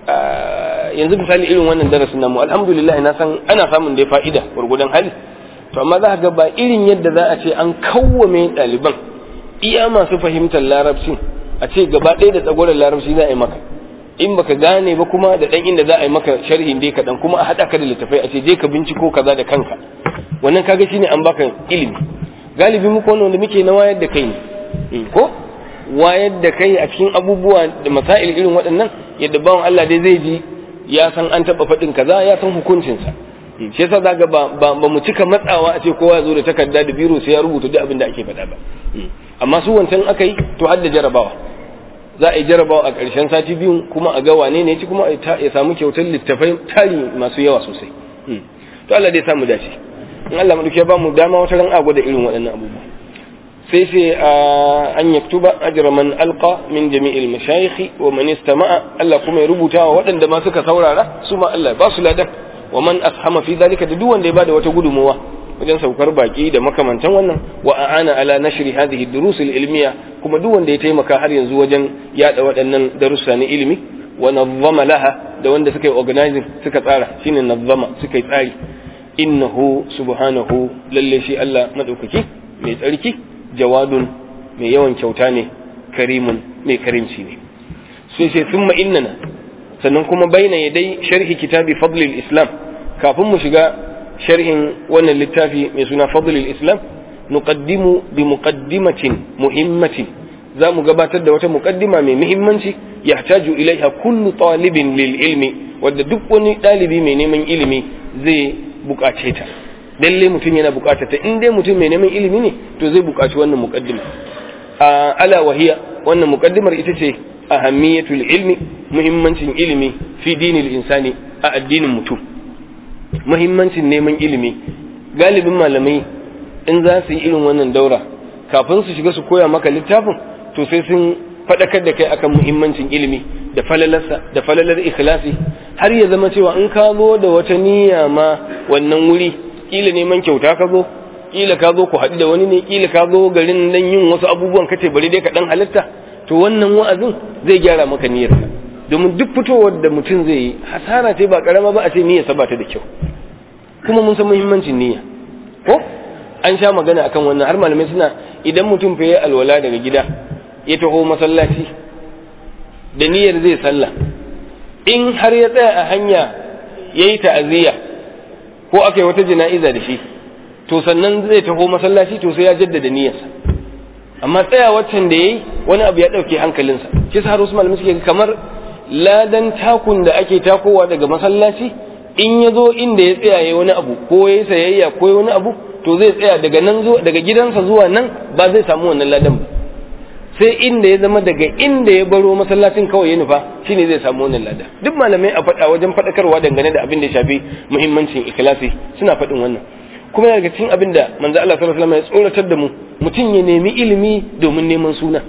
yanzu misali irin wannan darasin namu alhamdulillah na san ana samun dai fa'ida gurgudan hali to amma za ka ga ba irin yadda za a ce an kawwame ɗaliban iya masu fahimtar larabcin a ce gaba ɗaya da tsagoran larabci za a yi maka in baka gane ba kuma da ɗan inda za a yi maka sharhin dai kaɗan kuma a haɗa ka da littafai a ce je ka binciko kaza da kanka wannan kaga shine an baka ilimi galibi muku wannan wanda muke na wayar da kai ne ko wayar da kai a cikin abubuwa da masail irin waɗannan yadda bawan Allah dai zai ji ya san an taɓa faɗin kaza ya san hukuncinsa shi yasa zaga ba ba mu cika matsawa a ce kowa ya zo da takarda da biro sai ya rubuta duk abin da ake faɗa ba amma su wancan aka yi to har da jarabawa za a yi jarabawa a ƙarshen sati biyu kuma a ga wane ne ci kuma ya samu kyautar littafai tari masu yawa sosai to Allah dai samu dace in Allah madauki ya ba mu dama wata ran agwa da irin waɗannan abubuwa sai sai an yaktuba ajra man alqa min jami'il mashayikh wa man istama'a Allah kuma ya rubuta wa waɗanda ma suka saurara su ma Allah ba su ladan wa man ashama fi zalika da duk wanda ya bada wata gudunmuwa wajen saukar baki da makamantan wannan wa a'ana ala nashri hadhihi ad-durus al-ilmiya kuma duk wanda ya taimaka har yanzu wajen yada waɗannan darussa na ilimi wa nazzama laha da wanda suka yi organizing suka tsara shine nazzama suka yi tsari innahu subhanahu lalle shi Allah madaukaki mai tsarki jawadun mai yawan kyauta ne karimun mai karimci ne sai sai thumma innana sannan kuma baina yadai sharhi kitabi fadlil islam kafin mu shiga sharhin wannan littafi mai suna fadlil islam nuqaddimu bi muqaddimatin muhimmatin zamu gabatar da wata muqaddima mai muhimmanci yahtaju ilaiha kullu talibin lil ilmi wanda duk wani dalibi mai neman ilimi zai bukace ta lalle mutum yana bukata ta in dai mutum mai neman ilimi ne to zai bukaci wannan muqaddima ala wahiya wannan muqaddimar ita ce ahammiyatul ilmi muhimmancin ilimi fi dinil insani a addinin mutum muhimmancin neman ilimi galibin malamai in za su yi irin wannan daura kafin su shiga su koya maka littafin to sai sun faɗakar da kai akan muhimmancin ilimi da falalarsa da falalar ikhlasi har ya zama cewa in ka zo da wata niyya ma wannan wuri kila neman kyauta ka zo kila ka zo ku haɗu da wani ne kila ka zo garin dan yin wasu abubuwan kace bari dai ka dan halitta to wannan wa'azin zai gyara maka niyyarka domin duk fitowar da mutum zai yi hasara ce ba karama ba a ce niyyarsa ba ta da kyau kuma mun san muhimmancin niyya ko an sha magana akan wannan har malamai suna idan mutum fa yayi alwala daga gida ya taho masallaci da niyyar zai sallah in har ya tsaya a hanya yayi ta'aziyya ko akai wata jana'iza da shi to sannan zai taho masallaci to sai ya jaddada niyyarsa amma tsaya waccan da yayi wani abu ya dauke hankalinsa shi sa har wasu malamai suke kamar ladan takun da ake takowa daga masallaci in ya zo inda ya tsaya yayi wani abu ko yayi sayayya ko wani abu to zai tsaya daga nan zuwa daga gidansa zuwa nan ba zai samu wannan ladan ba sai inda ya zama daga inda ya baro masallacin kawai ya nufa shine zai samu wannan ladan duk malamai a faɗa wajen faɗakarwa dangane da abin da ya shafi muhimmancin ikhlasi suna faɗin wannan kuma daga cikin abin da manzo Allah sallallahu alaihi wasallam ya tsoratar da mu mutum ya nemi ilimi domin neman suna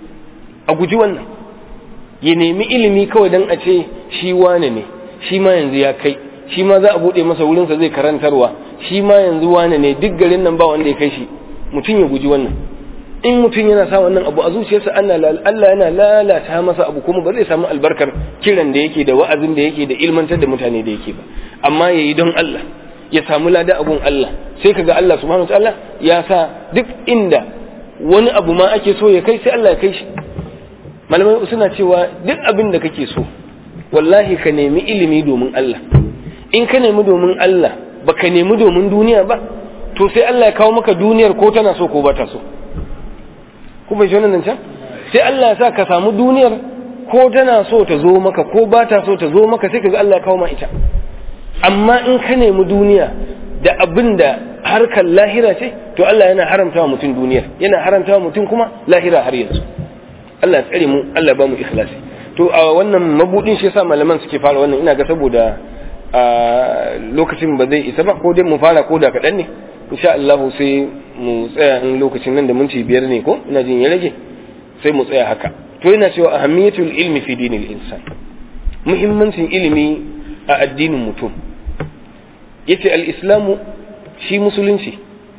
a guji wannan ya nemi ilimi kawai dan a ce shi wane ne shi ma yanzu ya kai shi ma za a bude masa wurin sa zai karantarwa shi ma yanzu wane ne duk garin nan ba wanda ya kai shi mutum ya guji wannan in mutum yana sa wannan abu a zuciyarsa Allah yana lalata masa abu kuma ba zai samu albarkar kiran da yake da wa'azin da yake da ilmantar da mutane da yake ba amma yayi don Allah ya samu lada abun Allah sai kaga Allah subhanahu wataala ya sa duk inda wani abu ma ake so ya kai sai Allah ya kai shi. Malamai suna cewa duk abin da kake so wallahi ka nemi ilimi domin Allah. In ka nemi domin Allah baka nemi domin duniya ba to sai Allah ya kawo maka duniyar ko tana so ko ba ta so. Ku bai wannan nan can sai Allah ya sa ka samu duniyar ko tana so ta zo maka ko ba ta so ta zo maka sai kaga Allah ya kawo ma ita. Amma in ka nemi duniya da abin da harkar lahira ce to Allah yana haramta wa mutum duniyar yana haramta wa mutum kuma lahira har yanzu. Allah ya tsare mu Allah ya ba mu ikhlasi. To a wannan mabudin shi yasa malaman suke fara wannan ina ga saboda a lokacin ba zai isa ba ko dai mu fara ko da kaɗan ne insha Allah sai mu tsaya in lokacin nan da minti biyar ne ko ina jin ya rage sai mu tsaya haka. To yana cewa ahammiyatul ilmi fi dinil insan, muhimmancin ilimi a addinin mutum. Yace al-islamu shi musulunci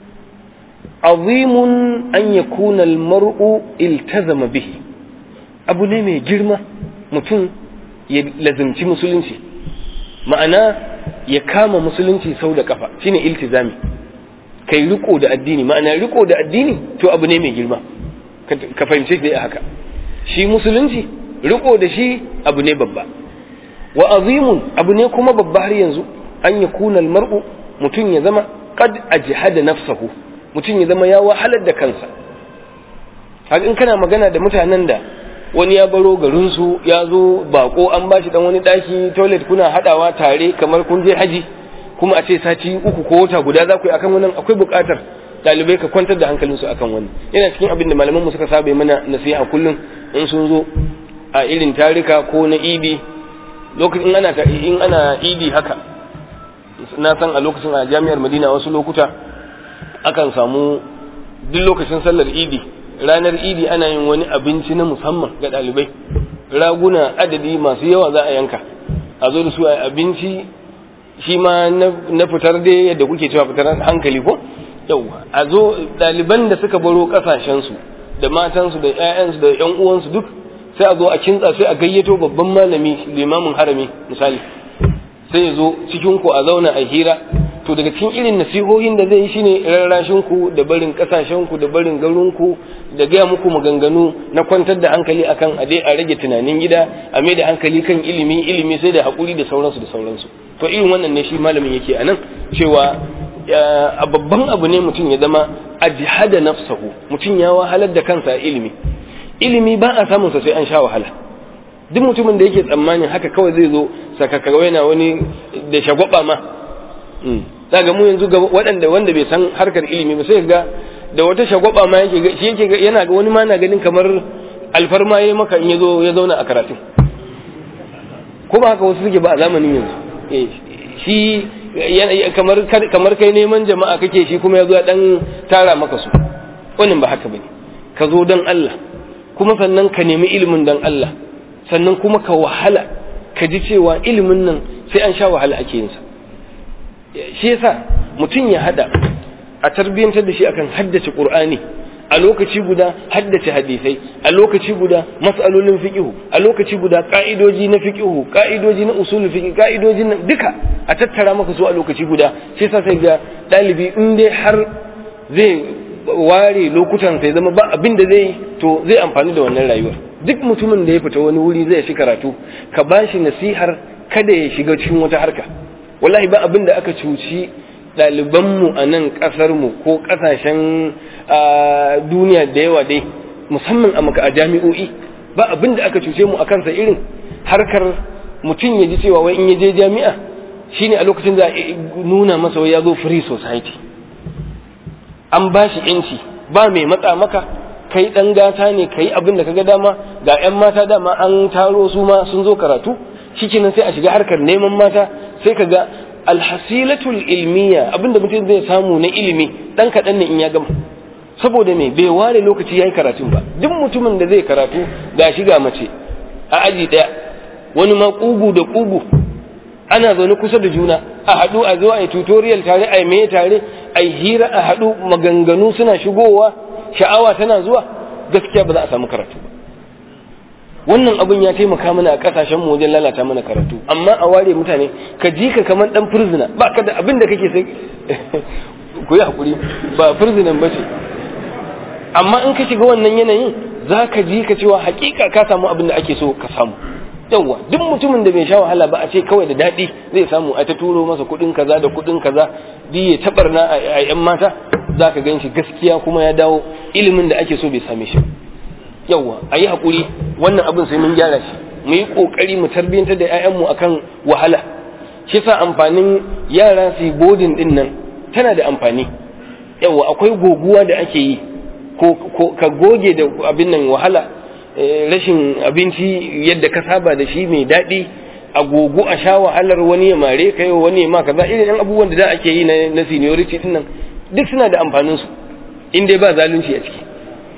azimun an yakuna al-mar'u iltazama bihi, abu ne mai girma mutum ya lazimci musulunci, ma'ana ya kama musulunci sau da kafa shine iltizami, kai riko da addini, ma'ana riko da addini to abu ne mai girma ka fahimce da haka. Shi musulunci riko da shi abu ne babba, wa azimun abu ne kuma babba har yanzu an yakuna al-mar'u mutum ya zama qad ajhada nafsahu, mutum ya zama ya wahalar da kansa. haka in kana magana da mutanen da wani ya baro garinsu ya zo bako an bashi dan wani daki toilet kuna hadawa tare kamar kun je haji kuma a ce sati uku ko wata guda za ku yi akan wannan, akwai buƙatar dalibai ka kwantar da hankalinsu akan wannan. yana cikin abin da malaman mu suka saba mana nasiha kullum in sun zo a irin tarika ko na idi, lokacin in ana in ana idi haka na san a lokacin a jami'ar Madina wasu lokuta akan samu duk lokacin sallar idi, ranar idi ana yin wani abinci na musamman ga dalibai, raguna adadi masu yawa za a yanka a zo da su a abinci shi ma na fitar da yadda kuke cewa fitar hankali ko yawa, a zo daliban da suka baro kasashensu da matansu da 'ya'yansu da 'yan uwansu duk sai a zo a kintsa sai a gayyato babban malami limamin harami misali, sai ya zo cikin ku a zauna a hira. To daga cikin irin nasihohin da zai yi shine rarrashin ku da barin kasashen ku da barin garin ku da gaya muku maganganu na kwantar da hankali akan a dai a rage tunanin gida, a mai da hankali kan ilimi ilimi sai da hakuri da sauransu da sauransu. To irin wannan ne shi malamin yake anan cewa a babban abu ne mutum ya zama ajhada nafsahu, mutum ya wahalar da kansa a ilimi. Ilimi ba a samun sa sai an sha wahala. Duk mutumin da yake tsammanin haka kawai zai zo sakakawai na wani da shagwaba ma daga mu yanzu ga waɗanda wanda bai san harkar ilimi ba sai ga da wata shagwaba ma yake shi yake yana ga wani ma na ganin kamar alfarma yayi maka in yazo ya zauna a karatun, ko ba haka wasu suke ba a zamanin yanzu. eh shi kamar kamar kai neman jama'a kake, shi kuma yazo ya dan tara maka su. Wannan ba haka bane, ka zo dan Allah kuma sannan ka nemi ilimin dan Allah, sannan kuma ka wahala ka ji cewa ilimin nan sai an sha wahala ake yin sa. Shi yasa mutum ya hada a tarbiyyantar da shi akan haddace Qur'ani, a lokaci guda haddace hadisai, a lokaci guda mas'alolin fiqh, a lokaci guda ka'idoji na fiqh, ka'idoji na usul fiqh, ka'idoji na duka a tattara maka su a lokaci guda. Shi yasa sai ga dalibi in dai har zai ware lokutan sai zama ba abin da zai to zai amfani da wannan rayuwar. Duk mutumin da ya fita wani wuri zai shi karatu, ka bashi nasihar kada ya shiga cikin wata harka. Wallahi ba abin da aka cuci ɗalibanmu a nan ƙasarmu ko ƙasashen duniya da yawa dai, musamman a maka a jami'o'i, ba abin da aka cuce mu a kansa irin harkar mutum ya ji cewa wai in ya je jami'a shine a lokacin da nuna masa wai ya zo free society, an ba shi yanci, ba mai matsa maka, kai ɗan gata ne, kai abin da ka ga dama, ga 'yan mata dama an taro su ma sun zo karatu, shikenan sai a shiga harkar neman mata, sai ka ga alhasilatul ilmiya abinda mutum zai samu na ilimi dan kaɗan ne in ya gama, saboda me bai ware lokaci yayi karatun ba. Duk mutumin da zai karatu ga shi ga mace a aji daya, wani ma kugu da kugu, ana zaune kusa da juna, a haɗu a zo a yi tutorial tare, a yi me tare, a yi hira, a haɗu maganganu suna shigowa, sha'awa tana zuwa, gaskiya ba za a samu karatu ba. wannan abin ya taimaka mana a kasashen mu wajen lalata mana karatu, amma a ware mutane ka ji ka kamar dan furzina ba ka da abin da kake sai ku yi hakuri ba furzinan ba ce, amma in ka shiga wannan yanayin za ka ji ka cewa hakika ka samu abin da ake so ka samu. Yawwa duk mutumin da bai sha wahala ba a ce kawai da daɗi zai samu a ta turo masa kuɗin kaza da kuɗin kaza di ya tabarna a yan mata, za ka gan shi gaskiya kuma ya dawo ilimin da ake so bai same shi. Yawwa a yi haƙuri, wannan abin sai mun gyara shi, mu yi ƙoƙari mu tarbiyyantar da 'ya'yanmu akan wahala. shi sa amfanin yara su bodin din nan tana da amfani. Yawwa akwai goguwa da ake yi ko ka goge da abin nan wahala, rashin abinci yadda ka saba da shi mai daɗi, a gogu a sha wahalar wani ya mare kai wani ya ma kaza, irin yan abubuwan da ake yi na seniority din nan duk suna da amfanin su in dai ba zalunci a ciki.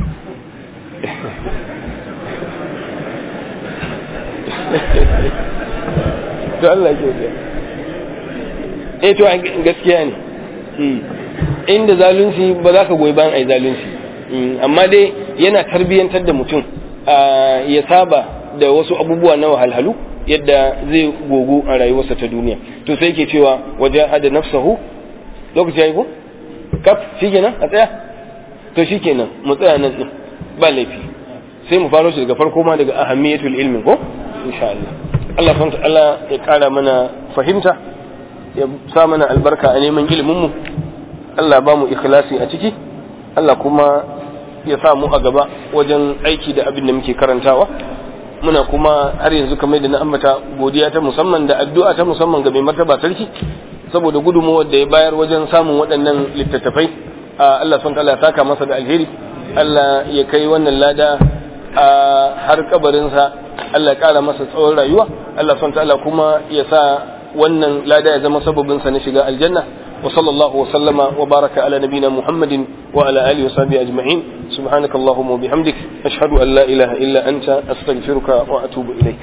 to Allah ke ce eh to gaskiya ne inda zalunci ba za ka goyi bayan ai zalunci, amma dai yana tarbiyyantar da mutum ya saba da wasu abubuwa na wahalhalu yadda zai gogo a rayuwarsa ta duniya. To sai ke cewa wajahada nafsahu, lokaci yayi ko kaf shikenan a tsaya, to shikenan mu tsaya nan din ba laifi, sai mu faro shi daga farko ma daga ahamiyatul ilmi ko insha Allah. Allah subhanahu Allah ya kara mana fahimta, ya sa mana albarka a neman ilimin mu, Allah ba mu ikhlasi a ciki, Allah kuma ya sa mu a gaba wajen aiki da abin da muke karantawa. Muna kuma har yanzu kamar da na ambata godiya ta musamman da addu'a ta musamman ga mai martaba sarki saboda gudunmawar da ya bayar wajen samun waɗannan littattafai. Allah subhanahu wa ta'ala ya saka masa da alheri, Allah ya kai wannan lada har kabarinsa, Allah ya kara masa tsawon rayuwa, Allah subhanahu wa ta'ala kuma ya sa wannan lada ya zama sababin sa na shiga aljanna. Wa sallallahu wa sallama wa baraka ala nabina Muhammadin wa ala alihi wa sahbihi ajma'in. Subhanakallahumma wa bihamdik, ashhadu an la ilaha illa anta, astaghfiruka wa atubu ilaik.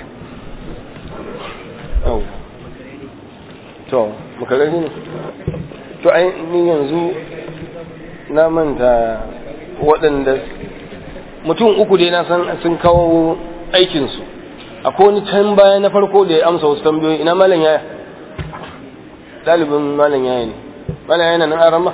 Au to muka gani ne to ai ni yanzu na manta waɗanda mutum uku dai na san sun kawo aikinsu. Akwai wani can baya na farko da ya amsa wasu tambayoyi. Ina malam yaya? Ɗalibin malam yaya ne. Malam yaya nan an rama?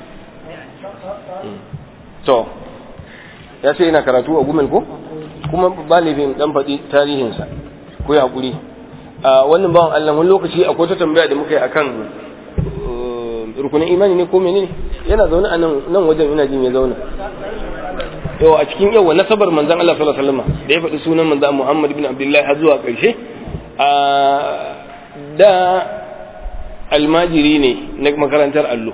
To ya ce ina karatu a Gumel ko? Kuma balibin dan faɗi tarihinsa, ko ya haƙuri. A wannan bawan Allah wani lokaci akwai ta tambaya da muka yi akan rukunin imani ne ko menene? Yana zaune a nan wajen, ina jin ya zauna. Yau a cikin yawa nasabar manzan Allah sallallahu alaihi wasallam da ya faɗi sunan manzan Muhammad ibn Abdullah har zuwa ƙarshe. Da almajiri ne na makarantar allo,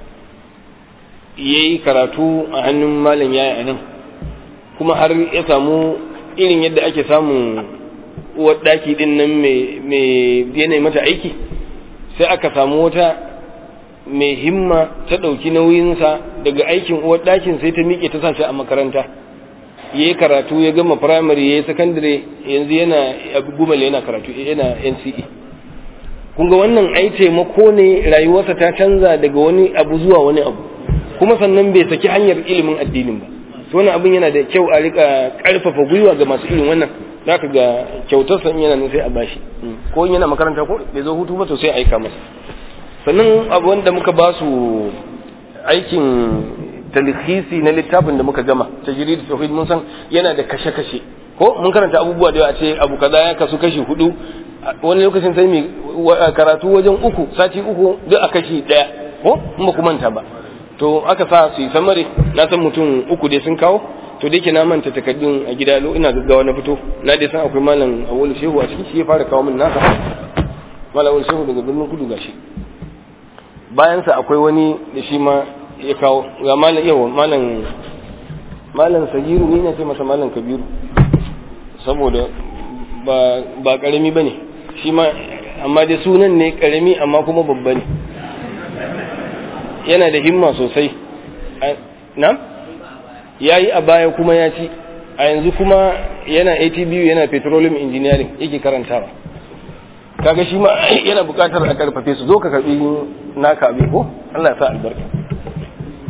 yayi karatu a hannun malam yaya anan, kuma har ya samu irin yadda ake samun uwar daki din nan mai yanayi mata aiki, sai aka samu wata mai himma ta ɗauki nauyinsa daga aikin uwar ɗakin, sai ta miƙe ta sa shi a makaranta. Ya yi karatu, ya gama firamare, ya yi sakandare, yanzu yana Gumal yana karatu, yana N C E. Kun ga wannan ai taimako ne, rayuwarsa ta canza daga wani abu zuwa wani abu, kuma sannan bai saki hanyar ilimin addinin ba. To wannan abin yana da kyau a rika ƙarfafa gwiwa ga masu ilimin wannan. Za ka ga kyautarsa yana nan sai a bashi, ko yana makaranta ko bai zo hutu ba to sai a aika masa. Sannan abu wanda muka ba su aikin talhisi na littafin da muka gama tajrid tauhid, mun san yana da kashe-kashe ko mun karanta abubuwa da yawa, a ce abu kaza ya kasu kashi hudu, wani lokacin sai mai karatu wajen uku sati uku duk a kashi daya ko in ba ku manta ba. To aka sa su yi samare, na san mutum uku dai sun kawo, to dai ke na manta takardun a gida lo ina gaggawa na fito, na dai san akwai malam Awolu Shehu a cikin shi ya fara kawo min nasa, malam Awolu Shehu daga birnin Kudu gashi. Bayansa akwai wani da shi ma ya kawo, ga malam yawa malam malam Sagiru, ni na ce masa malam Kabiru saboda ba ba karami bane shi ma, amma dai sunan ne karami amma kuma babba ne, yana da himma sosai. Na yayi a baya kuma ya ci, a yanzu kuma yana A T B U, yana petroleum engineering yake karantawa. Kaga shi ma yana bukatar a karfafe su, zo ka karbi naka abin ko Allah ya sa albarka.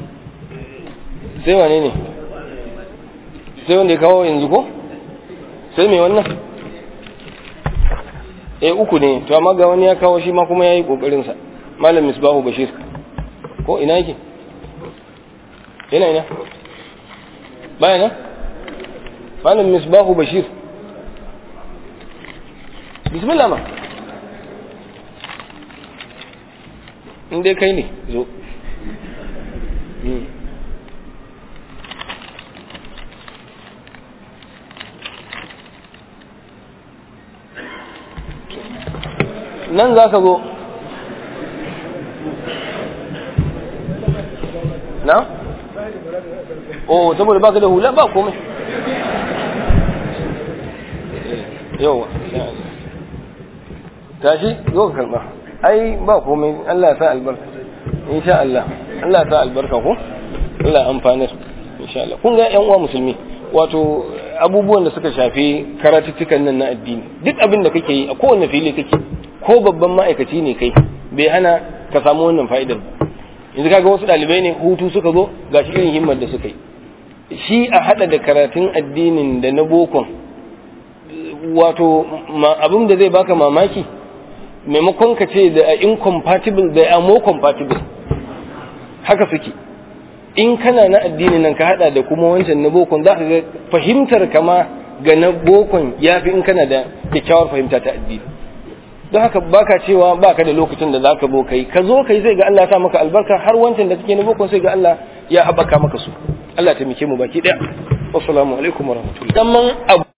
Sai wane ne? Sai wanda ya kawo yanzu ko? sai mai wannan eh uku ne to amma ga wani ya kawo shi ma kuma yayi kokarin sa malam Misbahu Bashir ko ina yake yana ina bayana malam Misbahu Bashir bismillah ma inde kai ne zo nan za ka zo na? oh saboda baka da hula ba komai yawa tashi zo ka karba ai ba komai Allah ya sa albarka insha Allah Allah ya sa albarka ko Allah amfanar insha Allah kun ga yan uwa musulmi wato abubuwan da suka shafi karatuttukan nan na addini duk abin da kake yi a kowane fili kake ko babban ma'aikaci ne kai bai hana ka samu wannan fa'idar ba yanzu kaga wasu dalibai ne hutu suka zo gashi irin himmar da suka yi shi a hada da karatun addinin da na bokon wato abin da zai baka mamaki maimakon ka ce da incompatible da are more compatible haka suke in kana na addinin nan ka hada da kuma wancan na bokon za ka ga fahimtar kama ga na bokon yafi in kana da kyakkyawar fahimta ta addini don haka baka cewa baka da lokacin da zaka bo kai ka zo kai sai ga Allah ya sa maka albarka har wancan da kake na bokon sai ga Allah ya haɓaka maka su Allah ta mike mu baki daya assalamu alaikum warahmatullahi